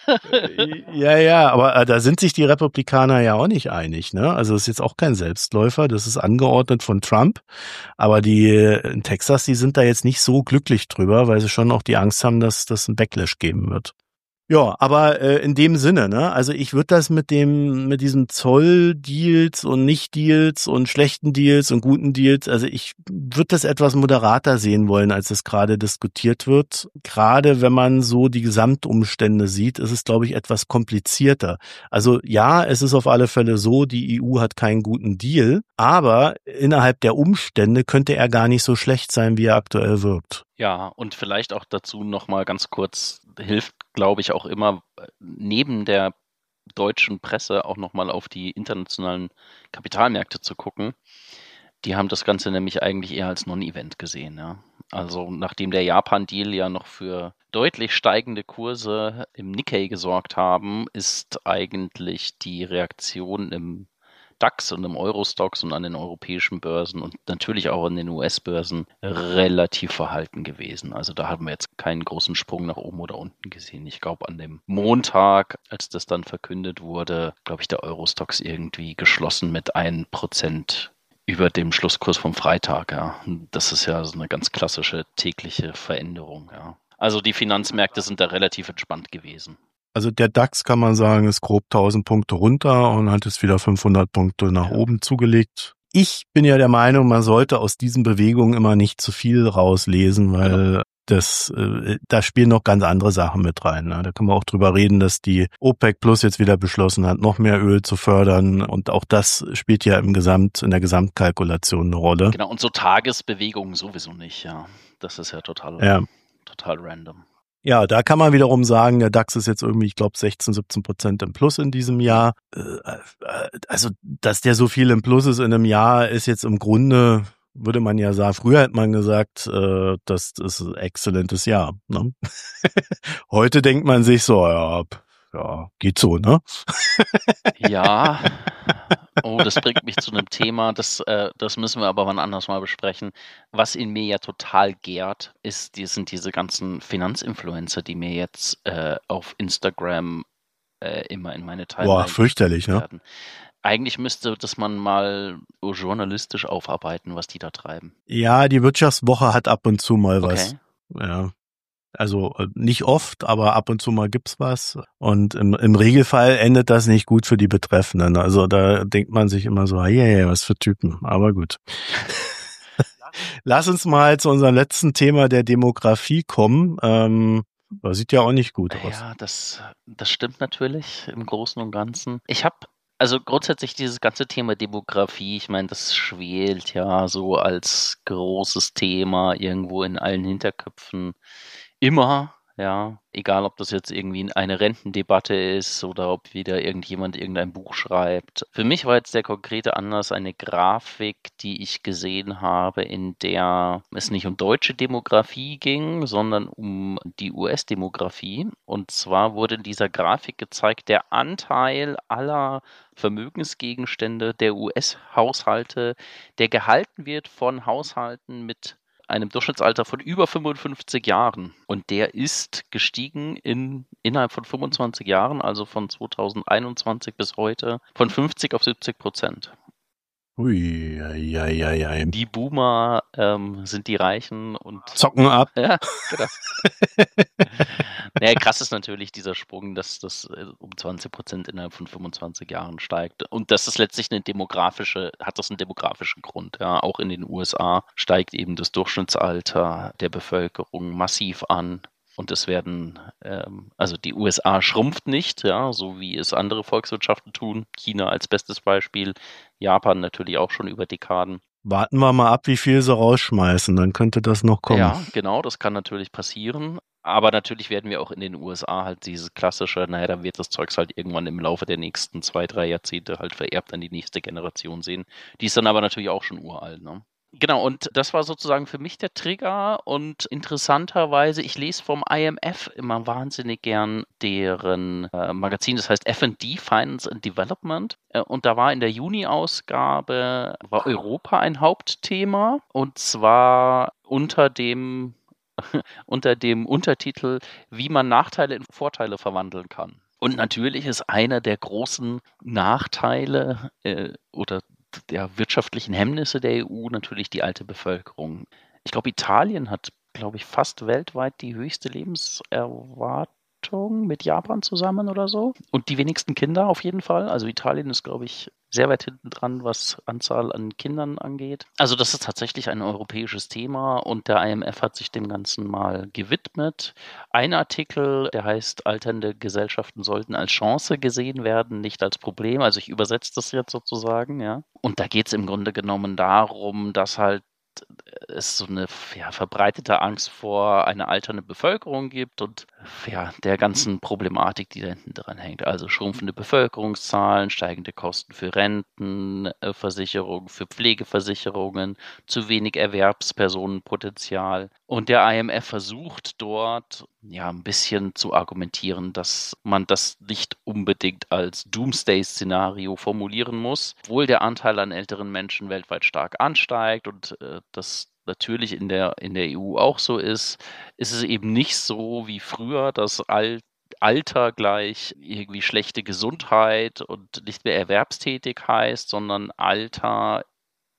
Ja, aber da sind sich die Republikaner ja auch nicht einig, ne? Also es ist jetzt auch kein Selbstläufer, das ist angeordnet von Trump, aber die in Texas, die sind da jetzt nicht so glücklich drüber, weil sie schon auch die Angst haben, dass das einen Backlash geben wird. Ja, aber in dem Sinne, ne? Also ich würde das mit diesen Zolldeals und Nicht-Deals und schlechten Deals und guten Deals, also ich würde das etwas moderater sehen wollen, als es gerade diskutiert wird. Gerade wenn man so die Gesamtumstände sieht, ist es, glaube ich, etwas komplizierter. Also ja, es ist auf alle Fälle so, die EU hat keinen guten Deal, aber innerhalb der Umstände könnte er gar nicht so schlecht sein, wie er aktuell wirkt. Ja, und vielleicht auch dazu nochmal ganz kurz, hilft, glaube ich, auch immer neben der deutschen Presse auch nochmal auf die internationalen Kapitalmärkte zu gucken. Die haben das Ganze nämlich eigentlich eher als Non-Event gesehen. Ja. Also nachdem der Japan-Deal ja noch für deutlich steigende Kurse im Nikkei gesorgt haben, ist eigentlich die Reaktion im DAX und im Eurostoxx und an den europäischen Börsen und natürlich auch an den US-Börsen relativ verhalten gewesen. Also da haben wir jetzt keinen großen Sprung nach oben oder unten gesehen. Ich glaube, an dem Montag, als das dann verkündet wurde, glaube ich, der Eurostoxx irgendwie geschlossen mit 1% über dem Schlusskurs vom Freitag, ja. Das ist ja so eine ganz klassische tägliche Veränderung, ja. Also die Finanzmärkte sind da relativ entspannt gewesen. Also der DAX, kann man sagen, ist grob 1000 Punkte runter und hat jetzt wieder 500 Punkte nach oben zugelegt. Ich bin ja der Meinung, man sollte aus diesen Bewegungen immer nicht zu viel rauslesen, weil da spielen noch ganz andere Sachen mit rein. Ne? Da können wir auch drüber reden, dass die OPEC Plus jetzt wieder beschlossen hat, noch mehr Öl zu fördern, und auch das spielt ja in der Gesamtkalkulation eine Rolle. Genau, und so Tagesbewegungen sowieso nicht, ja. Das ist ja total random. Ja, da kann man wiederum sagen, der DAX ist jetzt irgendwie, ich glaube, 16-17% im Plus in diesem Jahr. Also, dass der so viel im Plus ist in einem Jahr, ist jetzt im Grunde, würde man ja sagen, früher hätte man gesagt, das ist ein exzellentes Jahr. Ne? Heute denkt man sich so, ja, geht so, ne? Ja. Oh, das bringt mich zu einem Thema, das müssen wir aber wann anders mal besprechen. Was in mir ja total gärt, sind diese ganzen Finanzinfluencer, die mir jetzt auf Instagram immer in meine Timeline fürchterlich, werden. Ne? Eigentlich müsste das man mal journalistisch aufarbeiten, was die da treiben. Ja, die Wirtschaftswoche hat ab und zu mal was. Ja. Also nicht oft, aber ab und zu mal gibt's was. Und im Regelfall endet das nicht gut für die Betreffenden. Also da denkt man sich immer so, yeah, was für Typen. Aber gut. Lass uns mal zu unserem letzten Thema der Demografie kommen. Das sieht ja auch nicht gut aus. Ja, das stimmt natürlich im Großen und Ganzen. Also grundsätzlich dieses ganze Thema Demografie, ich meine, das schwelt ja so als großes Thema irgendwo in allen Hinterköpfen immer, ja, egal ob das jetzt irgendwie eine Rentendebatte ist oder ob wieder irgendjemand irgendein Buch schreibt. Für mich war jetzt der konkrete Anlass eine Grafik, die ich gesehen habe, in der es nicht um deutsche Demografie ging, sondern um die US-Demografie. Und zwar wurde in dieser Grafik gezeigt, der Anteil aller Vermögensgegenstände der US-Haushalte, der gehalten wird von Haushalten mit einem Durchschnittsalter von über 55 Jahren. Und der ist gestiegen innerhalb von 25 Jahren, also von 2021 bis heute, von 50 auf 70%. Ui. Die Boomer sind die Reichen und zocken ab. Ja, genau. Naja, krass ist natürlich dieser Sprung, dass das um 20% innerhalb von 25 Jahren steigt. Und das ist letztlich einen demografischen Grund. Ja. Auch in den USA steigt eben das Durchschnittsalter der Bevölkerung massiv an. Und es werden, also die USA schrumpft nicht, ja, so wie es andere Volkswirtschaften tun. China als bestes Beispiel, Japan natürlich auch schon über Dekaden. Warten wir mal ab, wie viel sie rausschmeißen, dann könnte das noch kommen. Ja, genau, das kann natürlich passieren. Aber natürlich werden wir auch in den USA halt dieses klassische, da wird das Zeugs halt irgendwann im Laufe der nächsten 2-3 Jahrzehnte halt vererbt an die nächste Generation sehen. Die ist dann aber natürlich auch schon uralt, ne? Genau, und das war sozusagen für mich der Trigger, und interessanterweise, ich lese vom IMF immer wahnsinnig gern deren Magazin, das heißt F&D, Finance and Development, und da war in der Juni-Ausgabe, war Europa ein Hauptthema, und zwar unter dem Untertitel, wie man Nachteile in Vorteile verwandeln kann. Und natürlich ist einer der großen Nachteile oder der wirtschaftlichen Hemmnisse der EU natürlich die alte Bevölkerung. Ich glaube, Italien hat, fast weltweit die höchste Lebenserwartung mit Japan zusammen oder so. Und die wenigsten Kinder auf jeden Fall. Also Italien ist, sehr weit hinten dran, was Anzahl an Kindern angeht. Also das ist tatsächlich ein europäisches Thema, und der IMF hat sich dem Ganzen mal gewidmet. Ein Artikel, der heißt, alternde Gesellschaften sollten als Chance gesehen werden, nicht als Problem. Also ich übersetze das jetzt sozusagen, ja. Und da geht es im Grunde genommen darum, dass halt es so eine verbreitete Angst vor einer alternden Bevölkerung gibt und der ganzen Problematik, die da hinten dran hängt. Also schrumpfende Bevölkerungszahlen, steigende Kosten für Rentenversicherung, für Pflegeversicherungen, zu wenig Erwerbspersonenpotenzial. Und der IMF versucht dort ein bisschen zu argumentieren, dass man das nicht unbedingt als Doomsday-Szenario formulieren muss, obwohl der Anteil an älteren Menschen weltweit stark ansteigt und das natürlich in der EU auch so ist es eben nicht so wie früher, dass Alter gleich irgendwie schlechte Gesundheit und nicht mehr erwerbstätig heißt, sondern Alter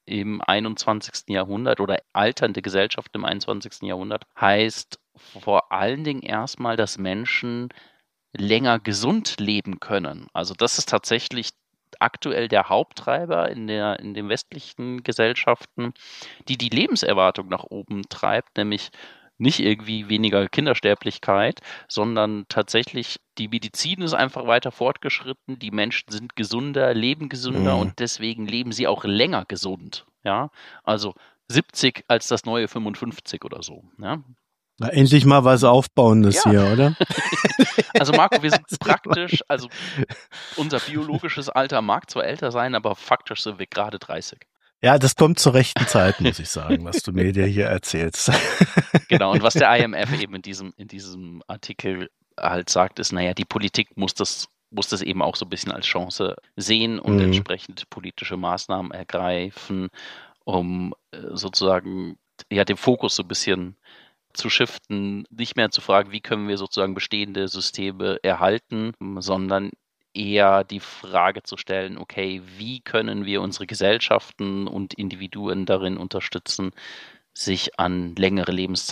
im 21. Jahrhundert oder alternde Gesellschaften im 21. Jahrhundert heißt vor allen Dingen erstmal, dass Menschen länger gesund leben können. Also das ist tatsächlich aktuell der Haupttreiber in den westlichen Gesellschaften, die Lebenserwartung nach oben treibt, nämlich nicht irgendwie weniger Kindersterblichkeit, sondern tatsächlich die Medizin ist einfach weiter fortgeschritten, die Menschen sind gesünder, leben gesünder und deswegen leben sie auch länger gesund. Ja, also 70 als das neue 55 oder so. Ja. Na, endlich mal was Aufbauendes hier, oder? Also Marco, wir sind praktisch, also unser biologisches Alter mag zwar älter sein, aber faktisch sind wir gerade 30. Ja, das kommt zur rechten Zeit, muss ich sagen, was du mir hier erzählst. Genau, und was der IMF eben in diesem Artikel halt sagt, ist, naja, die Politik muss das eben auch so ein bisschen als Chance sehen und entsprechend politische Maßnahmen ergreifen, um sozusagen ja den Fokus so ein bisschen zu shiften, nicht mehr zu fragen, wie können wir sozusagen bestehende Systeme erhalten, sondern eher die Frage zu stellen, okay, wie können wir unsere Gesellschaften und Individuen darin unterstützen, sich an längere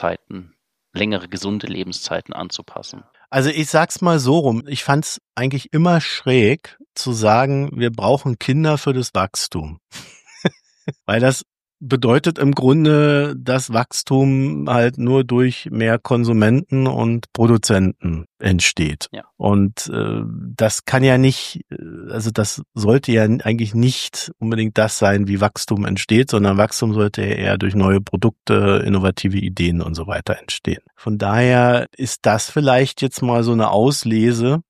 gesunde Lebenszeiten anzupassen. Also ich sag's mal so rum, ich fand's eigentlich immer schräg zu sagen, wir brauchen Kinder für das Wachstum. Weil das bedeutet im Grunde, dass Wachstum halt nur durch mehr Konsumenten und Produzenten entsteht. Ja. Und das kann ja nicht, also das sollte ja eigentlich nicht unbedingt das sein, wie Wachstum entsteht, sondern Wachstum sollte ja eher durch neue Produkte, innovative Ideen und so weiter entstehen. Von daher ist das vielleicht jetzt mal so eine Auslese,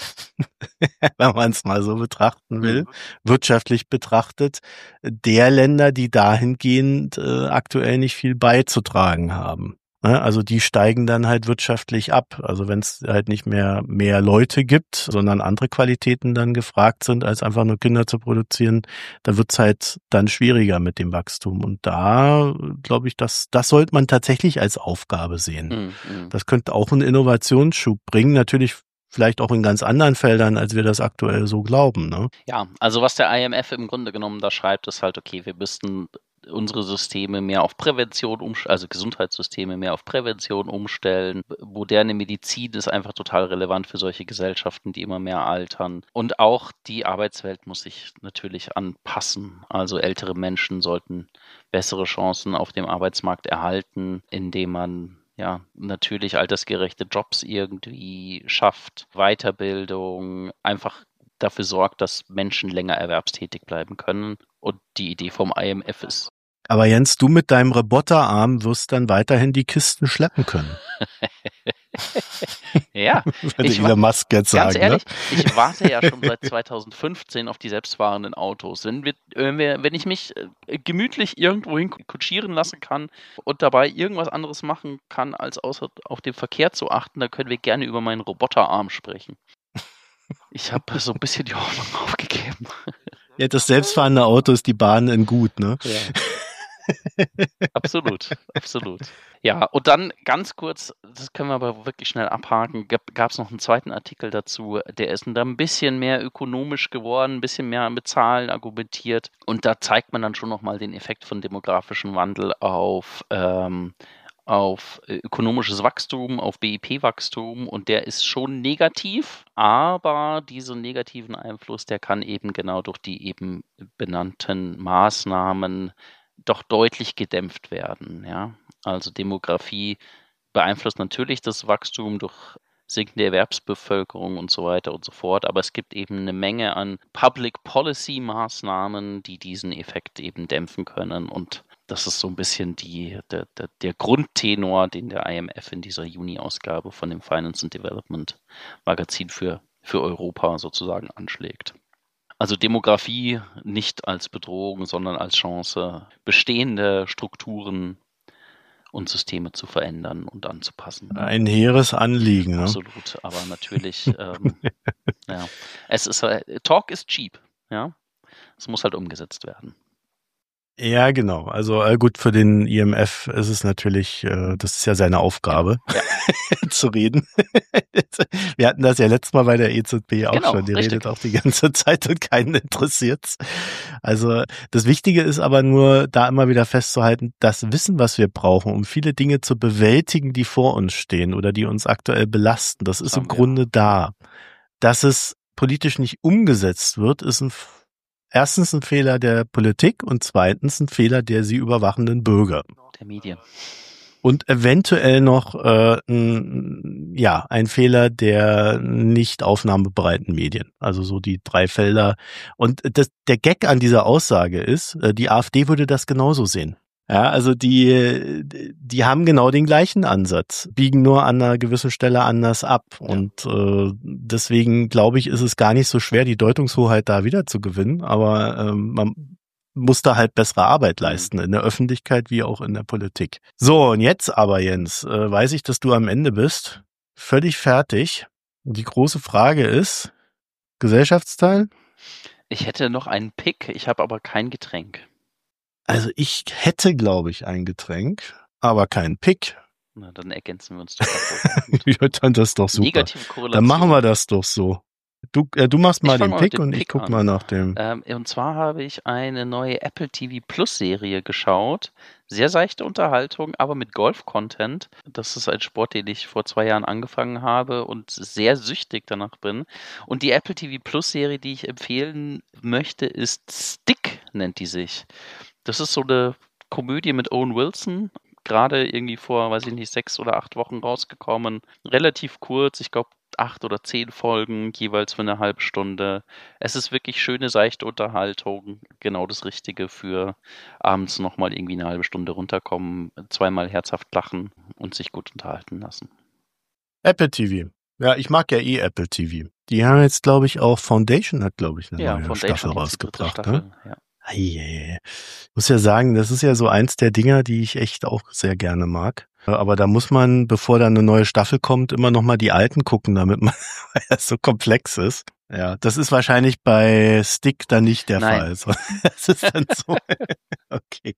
wenn man es mal so betrachten will, wirtschaftlich betrachtet, der Länder, die dahingehend aktuell nicht viel beizutragen haben. Also die steigen dann halt wirtschaftlich ab. Also wenn es halt nicht mehr Leute gibt, sondern andere Qualitäten dann gefragt sind, als einfach nur Kinder zu produzieren, da wird's halt dann schwieriger mit dem Wachstum. Und da glaube ich, das sollte man tatsächlich als Aufgabe sehen. Das könnte auch einen Innovationsschub bringen, natürlich vielleicht auch in ganz anderen Feldern, als wir das aktuell so glauben. Ne? Ja, also was der IMF im Grunde genommen da schreibt, ist halt, okay, wir müssten unsere Systeme mehr auf Prävention also Gesundheitssysteme mehr auf Prävention umstellen. Moderne Medizin ist einfach total relevant für solche Gesellschaften, die immer mehr altern. Und auch die Arbeitswelt muss sich natürlich anpassen. Also ältere Menschen sollten bessere Chancen auf dem Arbeitsmarkt erhalten, indem man ja, natürlich altersgerechte Jobs irgendwie schafft, Weiterbildung, einfach dafür sorgt, dass Menschen länger erwerbstätig bleiben können. Und die Idee vom IMF ist. Aber Jens, du mit deinem Roboterarm wirst dann weiterhin die Kisten schleppen können. Ja. Würde Elon Musk jetzt sagen. Ganz ehrlich, ich warte ja schon seit 2015 auf die selbstfahrenden Autos. Wenn ich mich gemütlich irgendwohin kutschieren lassen kann und dabei irgendwas anderes machen kann, als außer auf den Verkehr zu achten, dann können wir gerne über meinen Roboterarm sprechen. Ich habe so ein bisschen die Hoffnung aufgegeben. Ja, das selbstfahrende Auto ist die Bahn in gut, ne? Ja. Absolut, absolut. Ja, und dann ganz kurz, das können wir aber wirklich schnell abhaken, gab es noch einen zweiten Artikel dazu, der ist dann ein bisschen mehr ökonomisch geworden, ein bisschen mehr mit Zahlen argumentiert und da zeigt man dann schon nochmal den Effekt von demografischem Wandel auf ökonomisches Wachstum, auf BIP-Wachstum und der ist schon negativ, aber diesen negativen Einfluss, der kann eben genau durch die eben benannten Maßnahmen doch deutlich gedämpft werden. Ja? Also Demografie beeinflusst natürlich das Wachstum durch sinkende Erwerbsbevölkerung und so weiter und so fort, aber es gibt eben eine Menge an Public-Policy-Maßnahmen, die diesen Effekt eben dämpfen können und das ist so ein bisschen der Grundtenor, den der IMF in dieser Juni-Ausgabe von dem Finance and Development Magazin für Europa sozusagen anschlägt. Also Demografie nicht als Bedrohung, sondern als Chance, bestehende Strukturen und Systeme zu verändern und anzupassen. Ein hehres Anliegen. Ne? Absolut, aber natürlich, ja, es ist Talk is cheap, ja, es muss halt umgesetzt werden. Ja, genau. Also gut, für den IMF ist es natürlich, das ist ja seine Aufgabe, zu reden. Wir hatten das ja letztes Mal bei der EZB auch Genau, schon. Die richtig. redet auch die ganze Zeit und keinen interessiert's. Also das Wichtige ist aber nur, da immer wieder festzuhalten, das Wissen, was wir brauchen, um viele Dinge zu bewältigen, die vor uns stehen oder die uns aktuell belasten, das ist im Grunde da. Dass es politisch nicht umgesetzt wird, ist erstens ein Fehler der Politik und zweitens ein Fehler der sie überwachenden Bürger. Der Medien. Und eventuell noch ein Fehler der nicht aufnahmebereiten Medien. Also so die 3 Felder. Und der Gag an dieser Aussage ist, die AfD würde das genauso sehen. Ja, also die haben genau den gleichen Ansatz, biegen nur an einer gewissen Stelle anders ab. Und deswegen glaube ich, ist es gar nicht so schwer, die Deutungshoheit da wieder zu gewinnen. Aber man muss da halt bessere Arbeit leisten, in der Öffentlichkeit wie auch in der Politik. So, und jetzt aber, Jens, weiß ich, dass du am Ende bist. Völlig fertig. Die große Frage ist, Gesellschaftsteil? Ich hätte noch einen Pick, ich habe aber kein Getränk. Also ich hätte, glaube ich, ein Getränk, aber kein Pick. Na, dann ergänzen wir uns doch. Ja, dann das ist doch super. Negative Korrelation. Dann machen wir das doch so. Du machst mal den Pick und ich guck an. mal nach dem. Und zwar habe ich eine neue Apple TV Plus Serie geschaut. Sehr seichte Unterhaltung, aber mit Golf-Content. Das ist ein Sport, den ich vor 2 Jahren angefangen habe und sehr süchtig danach bin. Und die Apple TV Plus Serie, die ich empfehlen möchte, ist Stick, nennt die sich. Das ist so eine Komödie mit Owen Wilson. Gerade irgendwie vor, 6 oder 8 Wochen rausgekommen. Relativ kurz, ich glaube 8 oder 10 Folgen, jeweils für eine halbe Stunde. Es ist wirklich schöne, seichte Unterhaltung. Genau das Richtige für abends nochmal irgendwie eine halbe Stunde runterkommen, 2-mal herzhaft lachen und sich gut unterhalten lassen. Apple TV. Ja, ich mag ja Apple TV. Die haben jetzt, glaube ich, auch Foundation hat, glaube ich, eine neue Staffel rausgebracht. Staffel, ne? Ich muss ja sagen, das ist ja so eins der Dinger, die ich echt auch sehr gerne mag. Aber da muss man, bevor dann eine neue Staffel kommt, immer noch mal die alten gucken, damit man, weil das so komplex ist. Ja, das ist wahrscheinlich bei Stick dann nicht der Fall. Das ist dann so. Okay.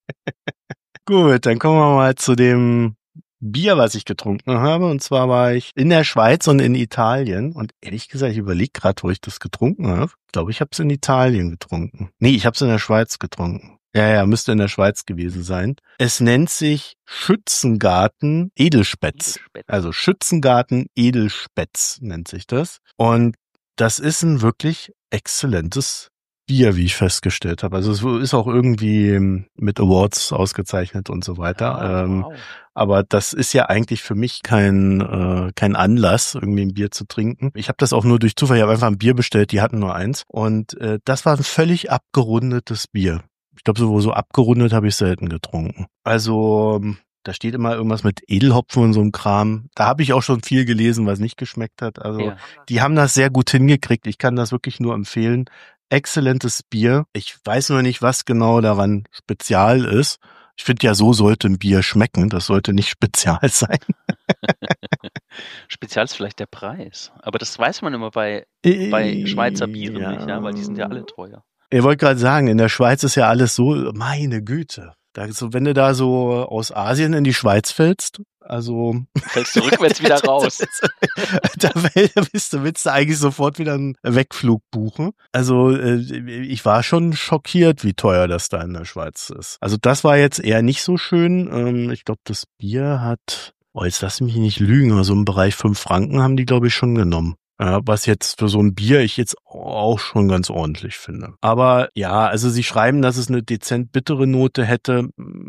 Gut, dann kommen wir mal zu dem Bier, was ich getrunken habe. Und zwar war ich in der Schweiz und in Italien. Und ehrlich gesagt, ich überlege gerade, wo ich das getrunken habe. Ich glaube, ich habe es in Italien getrunken. Nee, ich habe es in der Schweiz getrunken. Ja, müsste in der Schweiz gewesen sein. Es nennt sich Schützengarten Edelspätz. Also Schützengarten Edelspätz nennt sich das. Und das ist ein wirklich exzellentes Bier, wie ich festgestellt habe. Also es ist auch irgendwie mit Awards ausgezeichnet und so weiter. Wow. Aber das ist ja eigentlich für mich kein Anlass, irgendwie ein Bier zu trinken. Ich habe das auch nur durch Zufall. Ich habe einfach ein Bier bestellt, die hatten nur eins. Und das war ein völlig abgerundetes Bier. Ich glaube, so abgerundet habe ich selten getrunken. Also da steht immer irgendwas mit Edelhopfen und so einem Kram. Da habe ich auch schon viel gelesen, was nicht geschmeckt hat. Also die haben das sehr gut hingekriegt. Ich kann das wirklich nur empfehlen. Exzellentes Bier. Ich weiß nur nicht, was genau daran spezial ist. Ich finde ja, so sollte ein Bier schmecken. Das sollte nicht spezial sein. Spezial ist vielleicht der Preis. Aber das weiß man immer bei Schweizer Bieren nicht, ja, weil die sind ja alle teuer. Ich wollte gerade sagen, in der Schweiz ist ja alles so, meine Güte. Wenn du da so aus Asien in die Schweiz fällst, also fällst du rückwärts wieder raus. willst du eigentlich sofort wieder einen Wegflug buchen. Also ich war schon schockiert, wie teuer das da in der Schweiz ist. Also das war jetzt eher nicht so schön. Ich glaube, das Bier hat, jetzt lass mich nicht lügen, also im Bereich 5 Franken haben die, glaube ich, schon genommen. Was jetzt für so ein Bier ich jetzt auch schon ganz ordentlich finde. Aber ja, also sie schreiben, dass es eine dezent bittere Note hätte.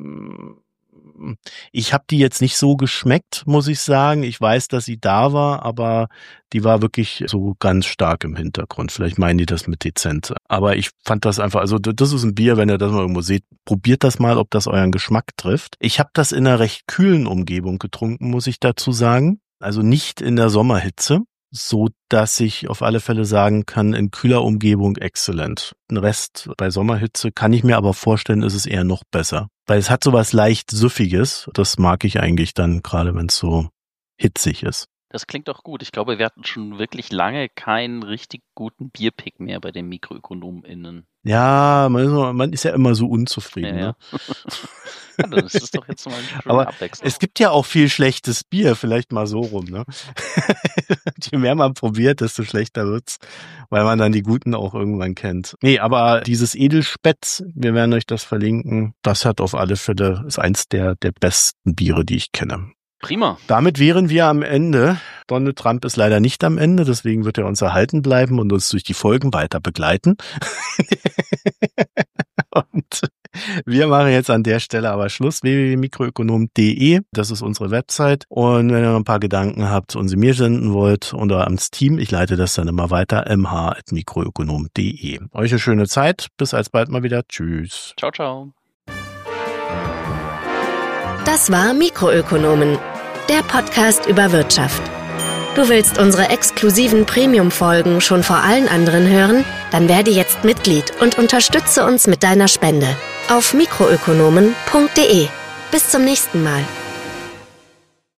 Ich habe die jetzt nicht so geschmeckt, muss ich sagen. Ich weiß, dass sie da war, aber die war wirklich so ganz stark im Hintergrund. Vielleicht meinen die das mit dezent. Aber ich fand das einfach, also das ist ein Bier, wenn ihr das mal irgendwo seht, probiert das mal, ob das euren Geschmack trifft. Ich habe das in einer recht kühlen Umgebung getrunken, muss ich dazu sagen. Also nicht in der Sommerhitze. So dass ich auf alle Fälle sagen kann, in kühler Umgebung exzellent. Den Rest bei Sommerhitze kann ich mir aber vorstellen, ist es eher noch besser. Weil es hat so was leicht Süffiges. Das mag ich eigentlich dann, gerade wenn es so hitzig ist. Das klingt doch gut. Ich glaube, wir hatten schon wirklich lange keinen richtig guten Bierpick mehr bei den MikroökonomInnen. Ja, man ist ja immer so unzufrieden. Ja. Ne? Das ist doch jetzt mal eine schöne Aber Abwechslung. es gibt ja auch viel schlechtes Bier, vielleicht mal so rum. Ne? Je mehr man probiert, desto schlechter wird's, weil man dann die Guten auch irgendwann kennt. Nee, aber dieses Edelspätz, wir werden euch das verlinken, das hat auf alle Fälle, ist eins der besten Biere, die ich kenne. Prima. Damit wären wir am Ende. Donald Trump ist leider nicht am Ende, deswegen wird er uns erhalten bleiben und uns durch die Folgen weiter begleiten. Und wir machen jetzt an der Stelle aber Schluss. www.mikroökonom.de, das ist unsere Website. Und wenn ihr noch ein paar Gedanken habt und sie mir senden wollt oder ans Team, ich leite das dann immer weiter, mh@mikroökonom.de. Euch eine schöne Zeit. Bis alsbald mal wieder. Tschüss. Ciao, ciao. Das war Mikroökonomen, der Podcast über Wirtschaft. Du willst unsere exklusiven Premium-Folgen schon vor allen anderen hören? Dann werde jetzt Mitglied und unterstütze uns mit deiner Spende auf mikroökonomen.de. Bis zum nächsten Mal.